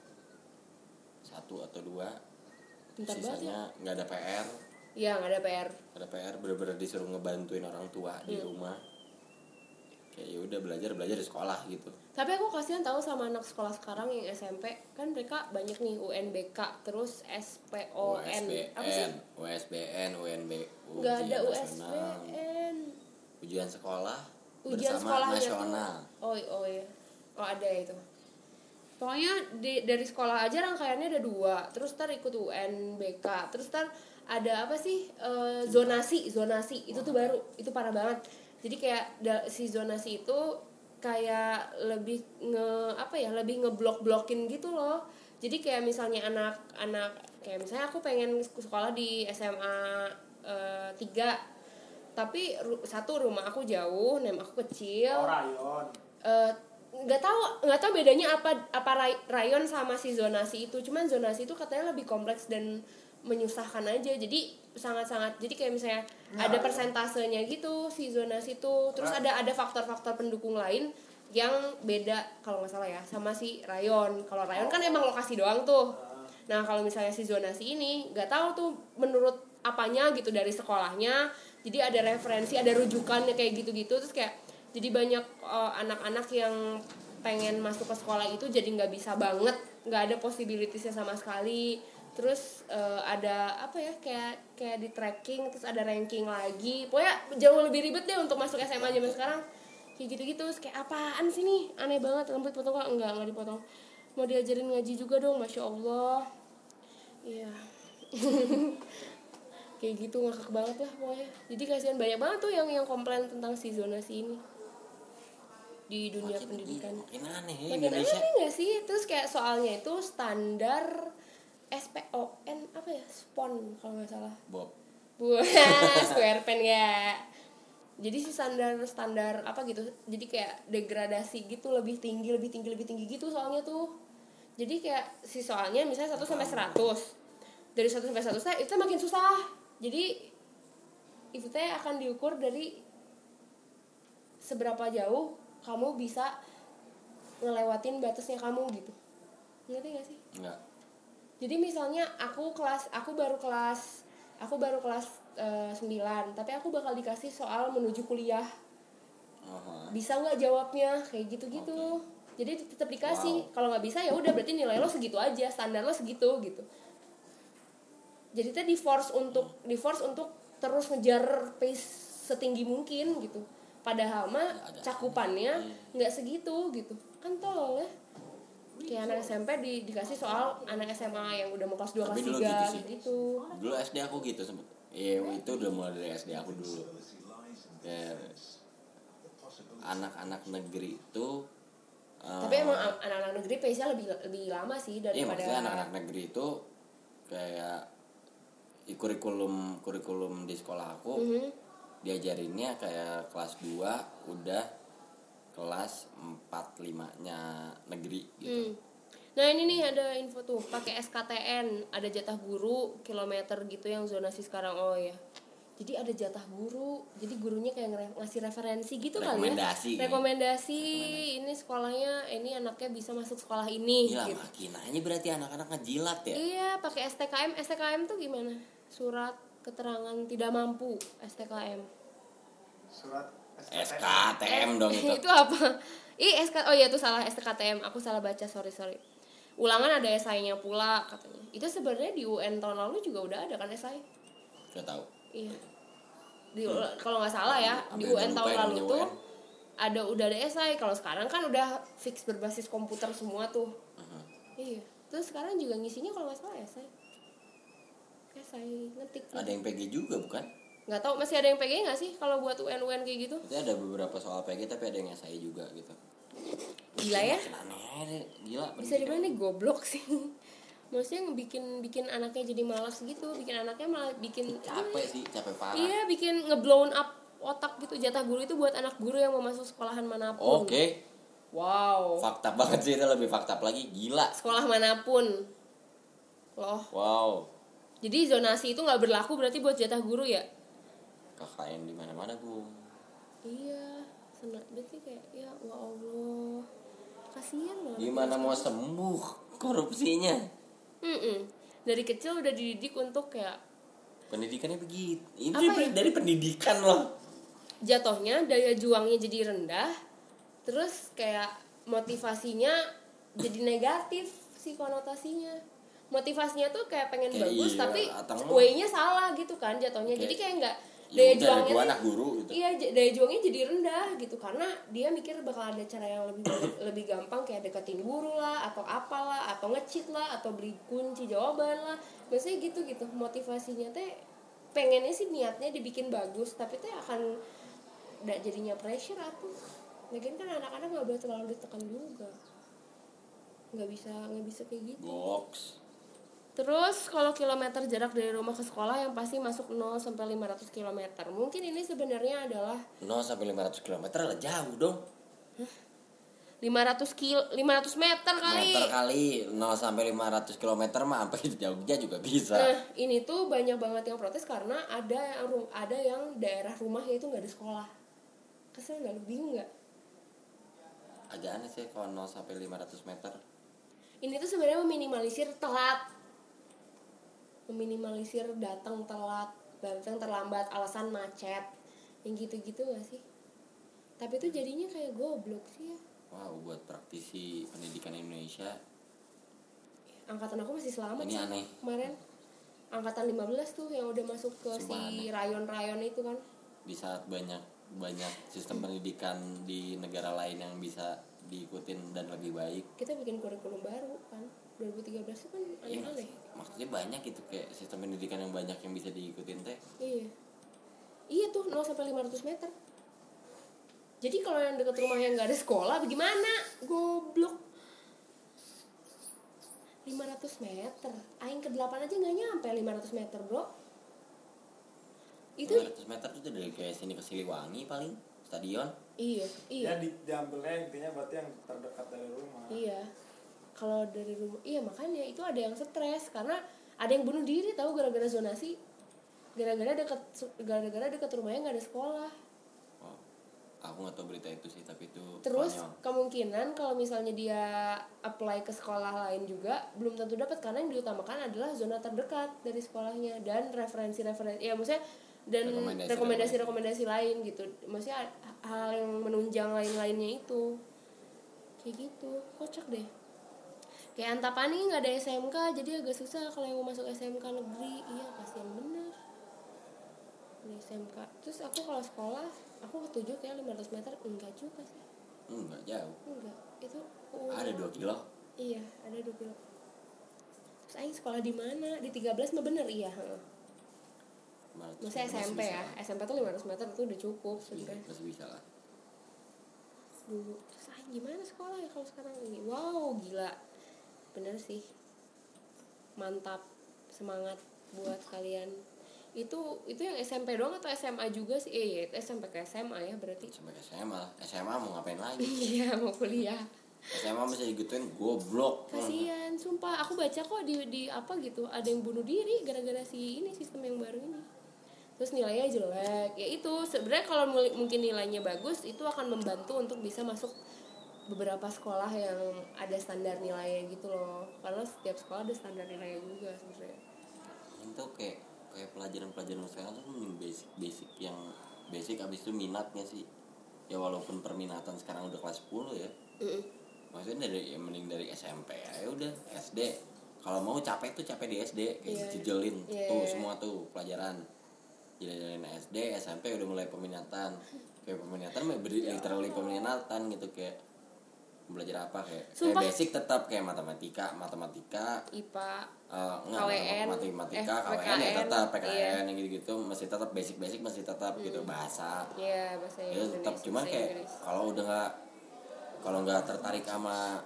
1 atau 2. Bentar banget ya. Sisanya nggak ada PR. Iya, nggak ada PR. Ada PR bener-bener disuruh ngebantuin orang tua di rumah. Kayak ya udah belajar di sekolah gitu. Tapi aku kasihan tahu sama anak sekolah sekarang yang SMP, kan mereka banyak nih UNBK, terus SPON. Apa sih? USBN, UNB, Nggak ada nasional, USBN. ujian sekolah Ujian bersama sekolahnya nasional. tuh. Oh iya. Oh ada itu. Pokoknya dari sekolah aja rangkaiannya ada 2. Terus ntar ikut UNBK. Terus ntar ada apa sih? Zonasi itu tuh baru. Itu parah banget. Jadi kayak si zonasi itu kayak lebih lebih ngeblok-blokin gitu loh. Jadi kayak misalnya anak-anak kayak misalnya aku pengen sekolah di SMA 3, tapi satu rumah aku jauh, nem aku kecil. rayon Nggak tahu bedanya apa rayon sama si zonasi itu. Cuman zonasi itu katanya lebih kompleks dan menyusahkan aja. Jadi sangat-sangat, jadi kayak misalnya ada persentasenya gitu si zonasi itu. Terus ada faktor-faktor pendukung lain yang beda kalau nggak salah ya sama si rayon. Kalau rayon kan emang lokasi doang tuh. Nah kalau misalnya si zonasi ini nggak tahu tuh menurut apanya gitu dari sekolahnya. Jadi ada referensi, ada rujukannya kayak gitu-gitu. Terus kayak jadi banyak anak-anak yang pengen masuk ke sekolah itu jadi nggak bisa banget, nggak ada possibilitiesnya sama sekali. Terus ada apa ya kayak di tracking, terus ada ranking lagi. Pokoknya jauh lebih ribet deh untuk masuk SMA zaman sekarang. Kayak gitu-gitu. Terus kayak apaan sih nih? Aneh banget. Rambut potong kok? Enggak dipotong. Mau diajarin ngaji juga dong, Masya Allah. Iya. Kayak gitu ngakak banget lah pokoknya. Jadi kasihan banyak banget tuh yang komplain tentang si zonasi ini di dunia pendidikan. Makin aneh ya Makin Indonesia. aneh nggak sih? Terus kayak soalnya itu standar SPON apa ya? SPON kalau nggak salah. Bob. Buat square pen ya. Jadi si standar apa gitu. Jadi kayak degradasi gitu, lebih tinggi gitu soalnya tuh. Jadi kayak si soalnya misalnya 1 sampai 100. Dari 1 sampai 100 itu makin susah. Jadi itu teh akan diukur dari seberapa jauh kamu bisa ngelewatin batasnya kamu gitu. Ngerti gak sih? Enggak. Jadi misalnya aku baru kelas 9, tapi aku bakal dikasih soal menuju kuliah. Bisa nggak jawabnya kayak gitu-gitu. Jadi tetap dikasih. Kalau nggak bisa ya udah berarti nilai lo segitu aja, standar lo segitu gitu. Jadi teh di force untuk terus ngejar pace setinggi mungkin gitu. Padahal mah cakupannya nggak segitu gitu. Kan tolol ya. Kayak anak SMP dikasih soal anak SMA yang udah mau kelas 2 kelas 3 gitu. Dulu SD aku gitu sempet. Itu udah mulai dari SD aku dulu. Ya, anak-anak negeri itu tapi emang anak-anak negeri pace-nya lebih lama sih daripada. Iya, maksudnya anak-anak negeri itu kayak kurikulum di sekolah aku diajarinnya kayak kelas 2 udah kelas 4-5-nya negeri gitu. Nah ini nih ada info tuh pakai SKTN ada jatah guru kilometer gitu yang zonasi sekarang. Oh ya Jadi ada jatah guru, jadi gurunya kayak ngasih referensi gitu kali ya. Rekomendasi. Rekomendasi ini sekolahnya, ini anaknya bisa masuk sekolah ini. Gila, Gitu. makinanya berarti anak-anak ngejilat ya. Iya, pakai STKM. STKM tuh gimana? Surat keterangan tidak mampu, STKM. Surat SKTM dong itu. Itu apa? Oh iya itu salah, SKTM. Aku salah baca, sorry. Ulangan ada esainya pula katanya. Itu sebenarnya di UN tahun lalu juga udah ada kan esai? Gak tahu. Iya. Kalau nggak salah ya, di UN tahun lalu tuh udah ada esai. Kalau sekarang kan udah fix berbasis komputer semua tuh. Iya. Terus sekarang juga ngisinya kalau nggak salah esai ngetik. Ada yang PG juga bukan? Nggak tahu, masih ada yang PG nggak sih kalau buat UN kayak gitu? Itu ada beberapa soal PG tapi ada yang esai juga gitu. Gila ya? Aneh, gila. Bisa dibilang nih goblok sih. Maksudnya bikin anaknya jadi malas gitu, bikin anaknya malah bikin capek parah. Iya, bikin ngeblown up otak gitu. Jatah guru itu buat anak guru yang mau masuk sekolahan manapun. Oke. Wow. Fakta banget sih, itu lebih fakta lagi, gila. Sekolah manapun. Loh. Wow. Jadi zonasi itu nggak berlaku berarti buat jatah guru ya? KKN di mana-mana, Bu. Iya. Berarti kayak ya Allah. Kasihan loh. Gimana mau sembuh korupsinya? Dari kecil udah dididik untuk kayak Pendidikannya begitu. Ini Apa ya? dari pendidikan loh. Jatuhnya daya juangnya jadi rendah, terus kayak motivasinya jadi negatif sih konotasinya. Motivasinya tuh kayak pengen bagus tapi way-nya salah gitu kan jatuhnya. Jadi kayak enggak daya juangnya gua anak guru gitu. Iya, daya juangnya jadi rendah gitu karena dia mikir bakal ada cara yang lebih gampang kayak deketin guru lah atau apalah atau nge-cheat lah atau beli kunci jawaban lah. Biasanya gitu motivasinya teh pengennya sih niatnya dibikin bagus tapi teh akan enggak jadinya pressure atuh. Lagian kan anak-anak enggak boleh terlalu ditekan juga. Enggak bisa kayak gitu. Box. Terus kalau kilometer jarak dari rumah ke sekolah yang pasti masuk 0 sampai 500 km. Mungkin ini sebenarnya adalah 0 sampai 500 km lah jauh dong. 500 meter kali. Meter kali 0 sampai 500 km mah sampai Jogja juga bisa. Nah, ini tuh banyak banget yang protes karena ada yang daerah rumahnya itu enggak ada sekolah. Kesel enggak, lu bingung enggak? Agak aneh sih kalau 0 sampai 500 meter. Ini tuh sebenarnya meminimalisir telat. Meminimalisir datang terlambat, alasan macet. Yang gitu-gitu gak sih? Tapi itu jadinya kayak goblok sih ya. Wow, buat praktisi pendidikan Indonesia. Angkatan aku masih selamat ini sih aneh. Kemarin angkatan 15 tuh yang udah masuk ke si rayon-rayon itu kan. Di saat banyak sistem pendidikan di negara lain yang bisa diikutin dan lebih baik. Kita bikin kurikulum baru kan 2013 itu kan aneh-aneh. Maksudnya banyak gitu kayak sistem pendidikan yang banyak yang bisa diikutin teh. Iya tuh 0 sampai 500 meter. Jadi kalau yang dekat rumahnya nggak ada sekolah bagaimana? Goblok. 500 meter. Aing ke 8 aja nggak nyampe 500 meter, Bro. Itu 500 meter itu dari kayak sini ke Siliwangi paling stadion. Iya. Ya diambilnya intinya berarti yang terdekat dari rumah. Iya. Kalau dari rumah, iya makanya itu ada yang stres karena ada yang bunuh diri tahu gara-gara zonasi. Gara-gara dekat rumahnya nggak ada sekolah. Oh, aku nggak tahu berita itu sih tapi itu. Terus kemungkinan kalau misalnya dia apply ke sekolah lain juga belum tentu dapat karena yang diutamakan adalah zona terdekat dari sekolahnya dan referensi ya maksudnya dan rekomendasi lain gitu. Maksudnya hal yang menunjang lain-lainnya itu. Kayak gitu. Kocak deh. Kayak Antapani nggak ada SMK jadi agak susah kalau yang mau masuk SMK negeri. Iya kasihan bener di SMK. Terus aku kalau sekolah aku ketujuh kayak 500 meter enggak juga sih. Enggak jauh. Enggak itu ada 2 kilo. Iya ada 2 kilo. Terus aing sekolah di mana? Di 13 mah bener iya. Maksudnya SMP ya. SMP tuh 500 meter itu udah cukup sebenarnya. Masih bisa lah. Dulu terus aing gimana sekolah ya kalau sekarang ini? Wow gila. Bener sih. Mantap. Semangat buat kalian. Itu yang SMP doang atau SMA juga sih? Ya itu SMP ke SMA ya berarti. Sampai SMA. SMA mau ngapain lagi? Iya mau kuliah. SMA masih digituin goblok. Kasian, sumpah. Aku baca kok di apa gitu, ada yang bunuh diri gara-gara si ini sistem yang baru ini. terus nilainya jelek. Ya itu sebenarnya kalau mungkin nilainya bagus itu akan membantu untuk bisa masuk beberapa sekolah yang ada standar nilainya gitu loh, karena setiap sekolah ada standar nilainya juga sebenarnya. Itu kayak pelajaran sekarang tuh mending basic yang basic, abis itu minatnya sih ya, walaupun perminatan sekarang udah kelas 10 ya. Maksudnya mending dari SMP ya udah, SD kalau mau capek tuh capek di SD kayak dijejelin tuh semua tuh pelajaran, jalan SD SMP udah mulai peminatan, kayak peminatan literally peminatan gitu, kayak belajar apa kayak basic tetap kayak matematika IPA, KWN, matematika KWN ya tetap PKN yang gitu-gitu masih tetap basic masih tetap gitu, bahasa bahasa itu tetap, cuman kayak kalau nggak tertarik sama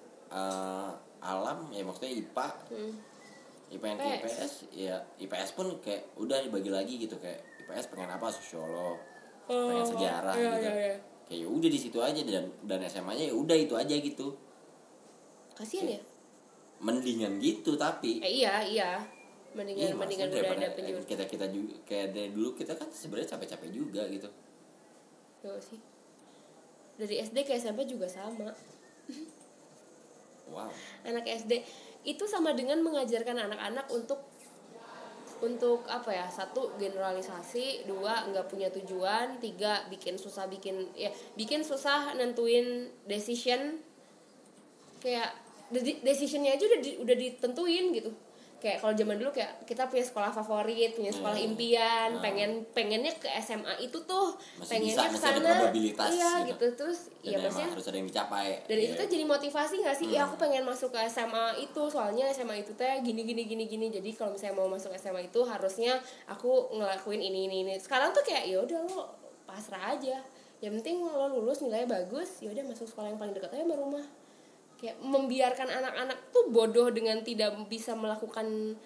alam ya, maksudnya IPA yang ke IPS ya, IPS pun kayak udah dibagi lagi gitu, kayak IPS pengen apa, sosiolog, pengen sejarah gitu. Kayak ya udah di situ aja, dan SMA-nya ya udah itu aja gitu. Kasian ya? Mendingan gitu tapi iya mendingan udah ada penjurusan. Kita juga kayak dari dulu kita kan sebenarnya capek-capek juga gitu. Tuh sih. Dari SD ke SMP juga sama. Wow. Anak SD itu sama dengan mengajarkan anak-anak untuk apa ya, 1 generalisasi, 2 nggak punya tujuan, 3 bikin susah nentuin decision, kayak decisionnya aja udah ditentuin gitu. Kayak kalau zaman dulu kayak kita punya sekolah favorit, punya sekolah impian, pengennya ke SMA itu tuh, masih pengennya ke sana, iya gitu. Terus dan ya maksudnya harus ada yang dicapai. Dan itu tuh jadi motivasi nggak sih? Ya aku pengen masuk ke SMA itu, soalnya SMA itu teh gini. Jadi kalau misalnya mau masuk SMA itu harusnya aku ngelakuin ini. Sekarang tuh kayak ya udah lo pasrah aja. Yang penting lo lulus nilainya bagus, ya udah masuk sekolah yang paling dekat aja sama rumah. Kayak membiarkan anak-anak tuh bodoh dengan tidak bisa melakukan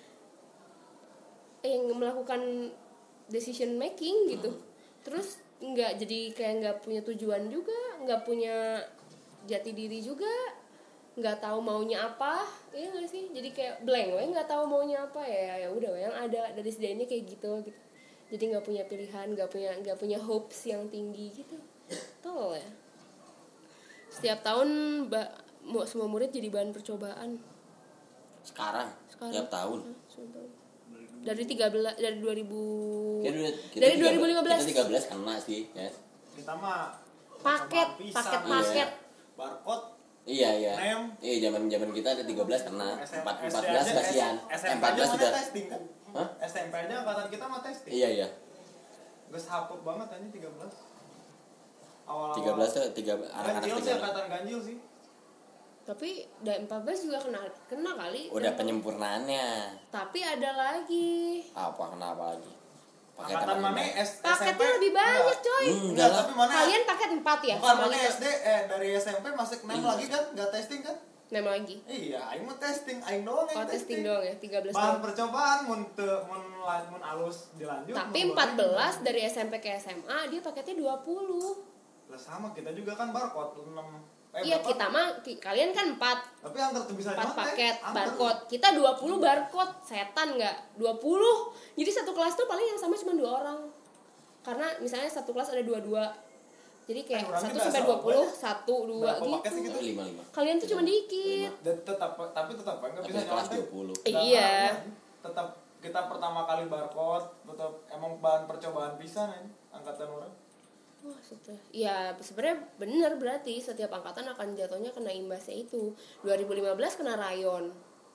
decision making gitu. Terus jadi kayak nggak punya tujuan juga, nggak punya jati diri juga, nggak tahu maunya apa, iya nggak sih? Jadi kayak blank, nggak tahu maunya apa, ya udah yang ada dari sedianya kayak gitu. Jadi nggak punya pilihan, nggak punya hopes yang tinggi gitu. Tolol ya. Setiap tahun semua murid jadi bahan percobaan. Sekarang. Tiap tahun. Dari 2000 dari 2015. Kita 13 kena sih, ya. Kita mah paket. Barcode. Iya. Nem. Iya, zaman kita ada 13 kena. 14 kasihan. SMP 14 sudah testing kan? Hah? SMP aja angkatan kita mah testing. Iya. Gus hapus banget aja 13. Awal-awal 13 tuh anak-anak ganjil sih, angkatan ganjil sih. Tapi dari 14 juga kena kali. Udah penyempurnaannya. Tapi ada lagi. Kenapa lagi? Angkatan mana Paketnya lebih banyak, coy. Enggak lah. Tapi mana? Kalian paket 4 ya? Bukan Sama mana gitu. SD dari SMP masuk nem lagi kan? Enggak testing kan? Nem lagi. Iya, aing mah testing, aing doang yang testing doang ya, 13 bahan doang. percobaan mun alus dilanjut. Tapi 14 dari SMP ke SMA dia paketnya 20. Lah sama kita juga kan barcode 6. Iya, kita mah kalian kan 4. Tapi angker tuh bisa 4 paket barcode. Kita 20 barcode. Setan enggak? 20. Jadi satu kelas tuh paling yang sama cuma 2 orang. Karena misalnya satu kelas ada 22. Jadi kayak 1 sampai 20, 1, 2 gitu. 5. Kalian tuh cuma dikit. Dan tetap enggak bisa kelas nyontek. 20. Iya. Tetap kita pertama kali barcode, tetap emang bahan percobaan pisan angkatan orang. Wah, ya sebenarnya benar, berarti setiap angkatan akan jatuhnya kena imbasnya itu. 2015 kena rayon.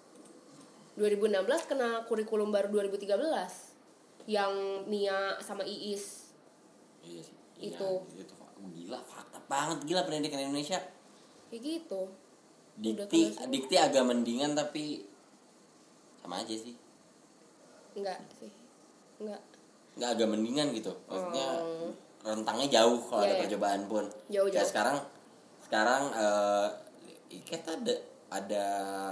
2016 kena kurikulum baru 2013. Yang Mia sama Iis. Iya sih. Itu gila, fakta banget, gila pendidikan Indonesia. Kayak gitu. Dikti agak mendingan tapi sama aja sih. Enggak sih. Enggak agak mendingan gitu. Maksudnya rentangnya jauh kalau ada percobaan pun. Jauh. Kayak sekarang kita ada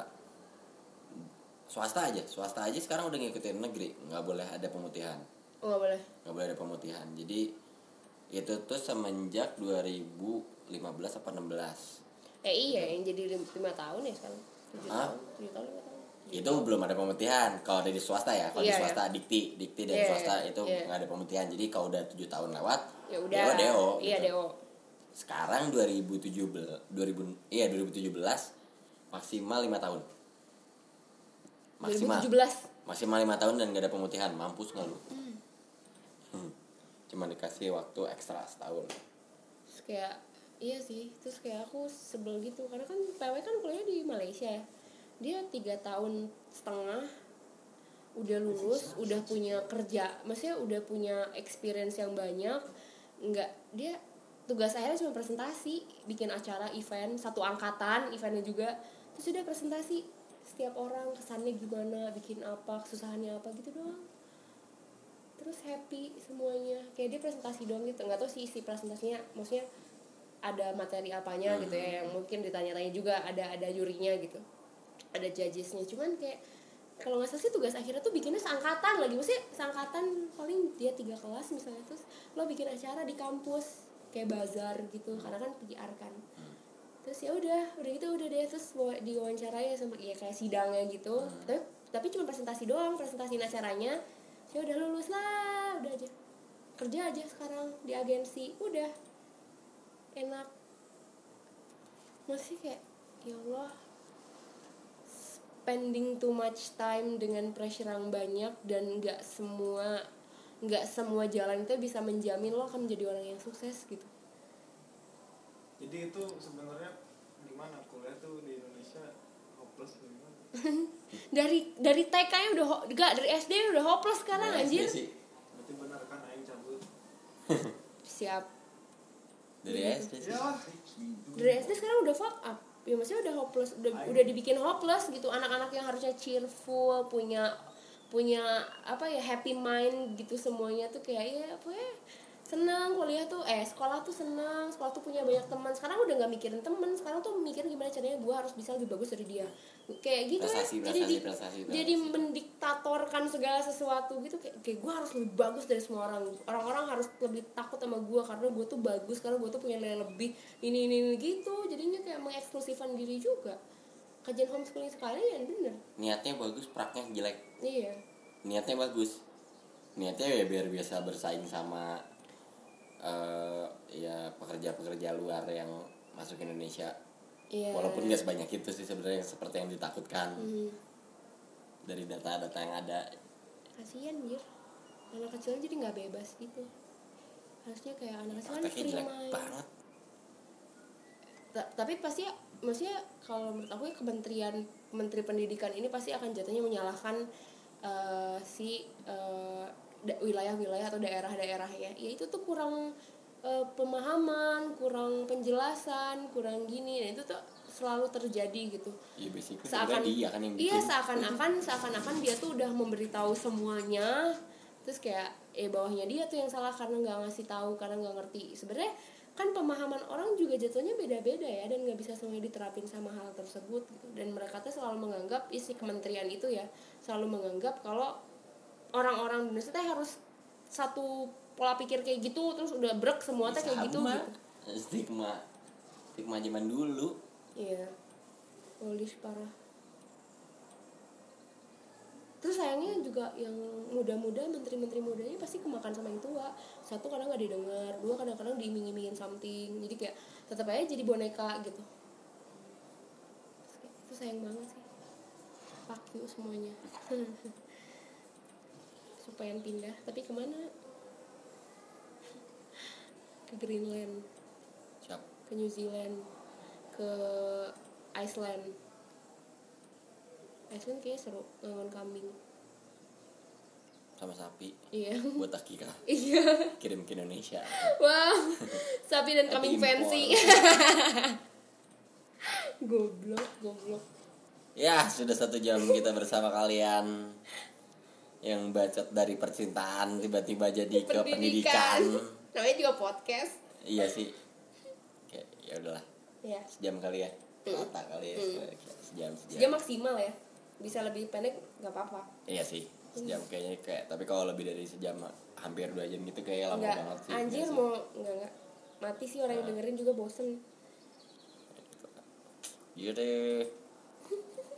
swasta aja sekarang udah ngikutin negeri, nggak boleh ada pemutihan. Nggak boleh ada pemutihan. Jadi itu tuh semenjak 2015 apa 16. Iya, yang jadi 5 tahun ya sekarang. 7 tahun, 5 tahun. itu belum ada pemutihan. Kalau dari swasta ya, kalau Iya, di swasta dikti dari Iya, swasta itu iya. nggak ada pemutihan. Jadi kalau udah 7 tahun lewat, Ya udah. DO. Iya, gitu. DO. Sekarang 2017 maksimal 5 tahun. Maksimal 5 tahun dan gak ada pemutihan. Mampus nggak lu? Cuma dikasih waktu ekstra setahun. Terus kayak iya sih, terus kayak aku sebel gitu karena kan PW kan kuliah di Malaysia ya. Dia 3 tahun setengah udah lulus, udah punya kerja, maksudnya udah punya experience yang banyak. Enggak, dia tugas akhirnya cuma presentasi, bikin acara event satu angkatan, eventnya juga. Terus udah presentasi setiap orang kesannya gimana, bikin apa, kesusahannya apa gitu doang. Terus happy semuanya, kayak dia presentasi doang gitu. Nggak tahu sih isi presentasinya, maksudnya ada materi apanya gitu ya, yang mungkin ditanya-tanya juga, ada jurinya gitu, ada judgesnya. Cuman kayak kalau nggak salah sih tugas akhirnya tuh bikinnya seangkatan lagi, maksudnya seangkatan paling dia 3 kelas misalnya, terus lo bikin acara di kampus kayak bazar gitu, karena kan PR kan. Terus ya udah gitu udah deh, terus diwawancarai sama ya kayak sidangnya gitu. Tapi cuma presentasi doang, presentasiin acaranya. Ya udah lulus lah, udah aja kerja aja sekarang di agensi, udah enak. Masih kayak ya Allah, spending too much time dengan pressure yang banyak, dan nggak semua jalan itu bisa menjamin lo akan menjadi orang yang sukses gitu. Jadi itu sebenarnya gimana kuliah tuh di Indonesia hopeless gimana? dari TK-nya udah dari SD udah hopeless sekarang anjir. Berarti benar kan aing cabut. Siap. Dari SD sih. Ya, Dari SD sekarang udah fuck up. Ya maksudnya udah hopeless, udah dibikin hopeless gitu. Anak-anak yang harusnya cheerful, punya apa ya, happy mind gitu, semuanya tuh kayak ya apa ya, senang kuliah tuh sekolah tuh senang, sekolah tuh punya banyak teman. Sekarang udah nggak mikirin teman, sekarang tuh mikir gimana caranya gue harus bisa lebih bagus dari dia, kayak gitu. Prestasi. Jadi mendiktatorkan segala sesuatu gitu, kayak gue harus lebih bagus dari semua orang harus lebih takut sama gue karena gue tuh bagus, karena gue tuh punya nilai lebih ini gitu. Jadinya kayak mengeksklusifkan diri juga. Kajian homeschooling sekalian bener. Niatnya bagus, praknya jelek. Iya. Niatnya bagus, niatnya ya biar biasa bersaing sama ya pekerja luar yang masuk Indonesia. Iya. Walaupun gak sebanyak itu sih sebenarnya, seperti yang ditakutkan dari data-data yang ada. Kasian anjir, anak kecil jadi nggak bebas gitu. Harusnya kayak anak kecil kan Prakteknya free jelek main. banget. Tapi pasti maksudnya kalau menurut aku ya, Menteri Pendidikan ini pasti akan jatuhnya menyalahkan wilayah-wilayah atau daerah-daerahnya. Ya itu tuh kurang pemahaman, kurang penjelasan, kurang gini. Dan itu tuh selalu terjadi gitu. Iya, basically sebenarnya dia kan yang bikin. Iya, seakan-akan dia tuh udah memberitahu semuanya. Terus kayak bawahnya dia tuh yang salah karena nggak ngasih tahu, karena nggak ngerti. Sebenarnya kan pemahaman orang juga jatuhnya beda-beda ya, dan nggak bisa semuanya diterapin sama hal tersebut gitu. Dan mereka tuh selalu menganggap, isi kementerian itu ya selalu menganggap kalau orang-orang Indonesia tuh harus satu pola pikir kayak gitu, terus udah brek semua tuh kayak gitu. Stigma zaman dulu. Iya, polish parah. Terus sayangnya juga yang muda-muda, menteri-menteri mudanya pasti kemakan sama yang tua. Satu, kadang nggak didengar, dua, kadang-kadang diiming-imingin something, jadi kayak tetap aja jadi boneka gitu. Itu sayang banget sih. Fuck you semuanya. Supaya pindah, tapi kemana? Ke Greenland, Siap. ke New Zealand, ke Iceland kayaknya seru, ngangon kambing sama sapi. iya. Buat akikah. Iya. Kirim ke Indonesia. Wow, sapi dan kambing Tapi fancy. Goblok. Ya, sudah 1 jam kita bersama kalian. Yang bacot dari percintaan tiba-tiba jadi ke pendidikan. Namanya juga podcast. Iya sih. Kayak ya udahlah. Iya. Sejam kali ya. Rata kali ya. Sejam. Sejam maksimal ya. Bisa lebih pendek nggak apa-apa. Iya sih. Sejam kayaknya kayak, tapi kalau lebih dari sejam, hampir 2 jam gitu kayak lama Enggak, banget sih. anjir mau enggak. Mati sih orang yang dengerin juga bosen. Iya deh.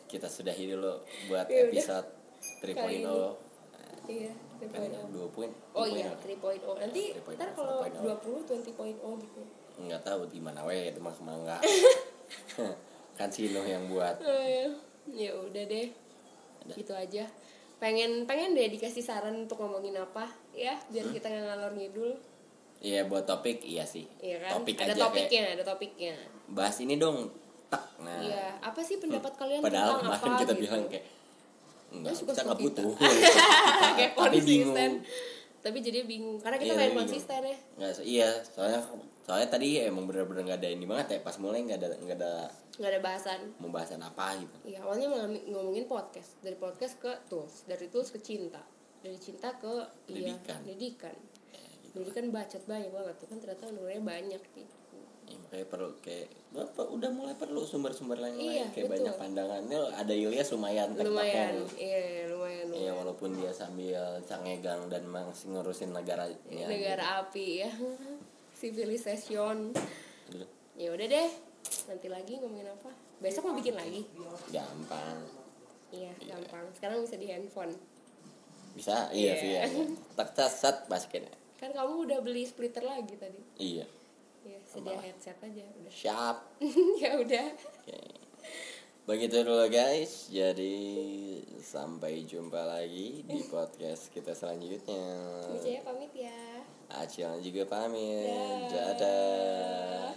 kita sudahi dulu buat Ya udah. episode 3.0. Kali ini. Iya, 3.0. 2 poin. Oh iya, 3.0. Nanti 3.0, ntar kalau 4.0. 20 20.0 gitu. Nggak tahu gimana itu mah enggak. Kan si Nuh yang buat. Oh, iya. Ya udah deh. Gitu aja. Pengen deh dikasih saran untuk ngomongin apa ya, biar kita nggak ngalor ngidul. Iya, buat topik iya sih. Iya kan? Topik ada aja topiknya, kayak ada topiknya. bahas ini dong. Tak. Nah. Iya, apa sih pendapat kalian Padahal tentang kemarin apa kita gitu. bilang kayak enggak, Ya, suka-suka kita nggak kita. butuh. Kayak Tapi bingung. konsisten. Tapi jadi bingung karena kita Iya, pengen tapi konsisten ya. Nggak, iya, soalnya tadi emang bener-bener nggak ada ini banget ya, pas mulai nggak ada Nggak ada bahasan. pembahasan apa gitu. Iya, awalnya ngomongin podcast. Dari podcast ke tools, dari tools ke cinta. Dari cinta ke Pendidikan. pendidikan. Gitu. Pendidikan bacot banyak banget tuh kan, ternyata nurnya banyak gitu. Ya, makanya perlu kayak bapak udah mulai perlu sumber-sumber lain Iya, kayak betul. banyak pandangannya. Ada Ilyas lumayan Lumayan, tektokan. iya lumayan. Iya, walaupun dia sambil cangegang dan masih ngurusin negaranya. Negara api ya. Civilization. Gitu. Ya udah deh. Nanti lagi ngomongin apa? Besok mau bikin lagi. Gampang. Iya, gampang. Sekarang bisa di handphone. Bisa? Iya Iya. sih ya. Tak sat basketnya. Kan kamu udah beli splitter lagi tadi. Iya. Iya, sedia headset aja udah. Siap. Ya udah. Oke. Begitu dulu guys. Jadi sampai jumpa lagi di podcast kita selanjutnya. Michelle pamit ya. Acil juga pamit. Dah. Dadah.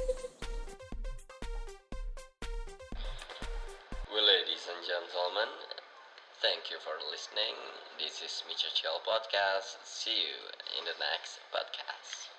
Well, ladies and gentlemen, thank you for listening. This is Mitchell Podcast. See you in the next podcast.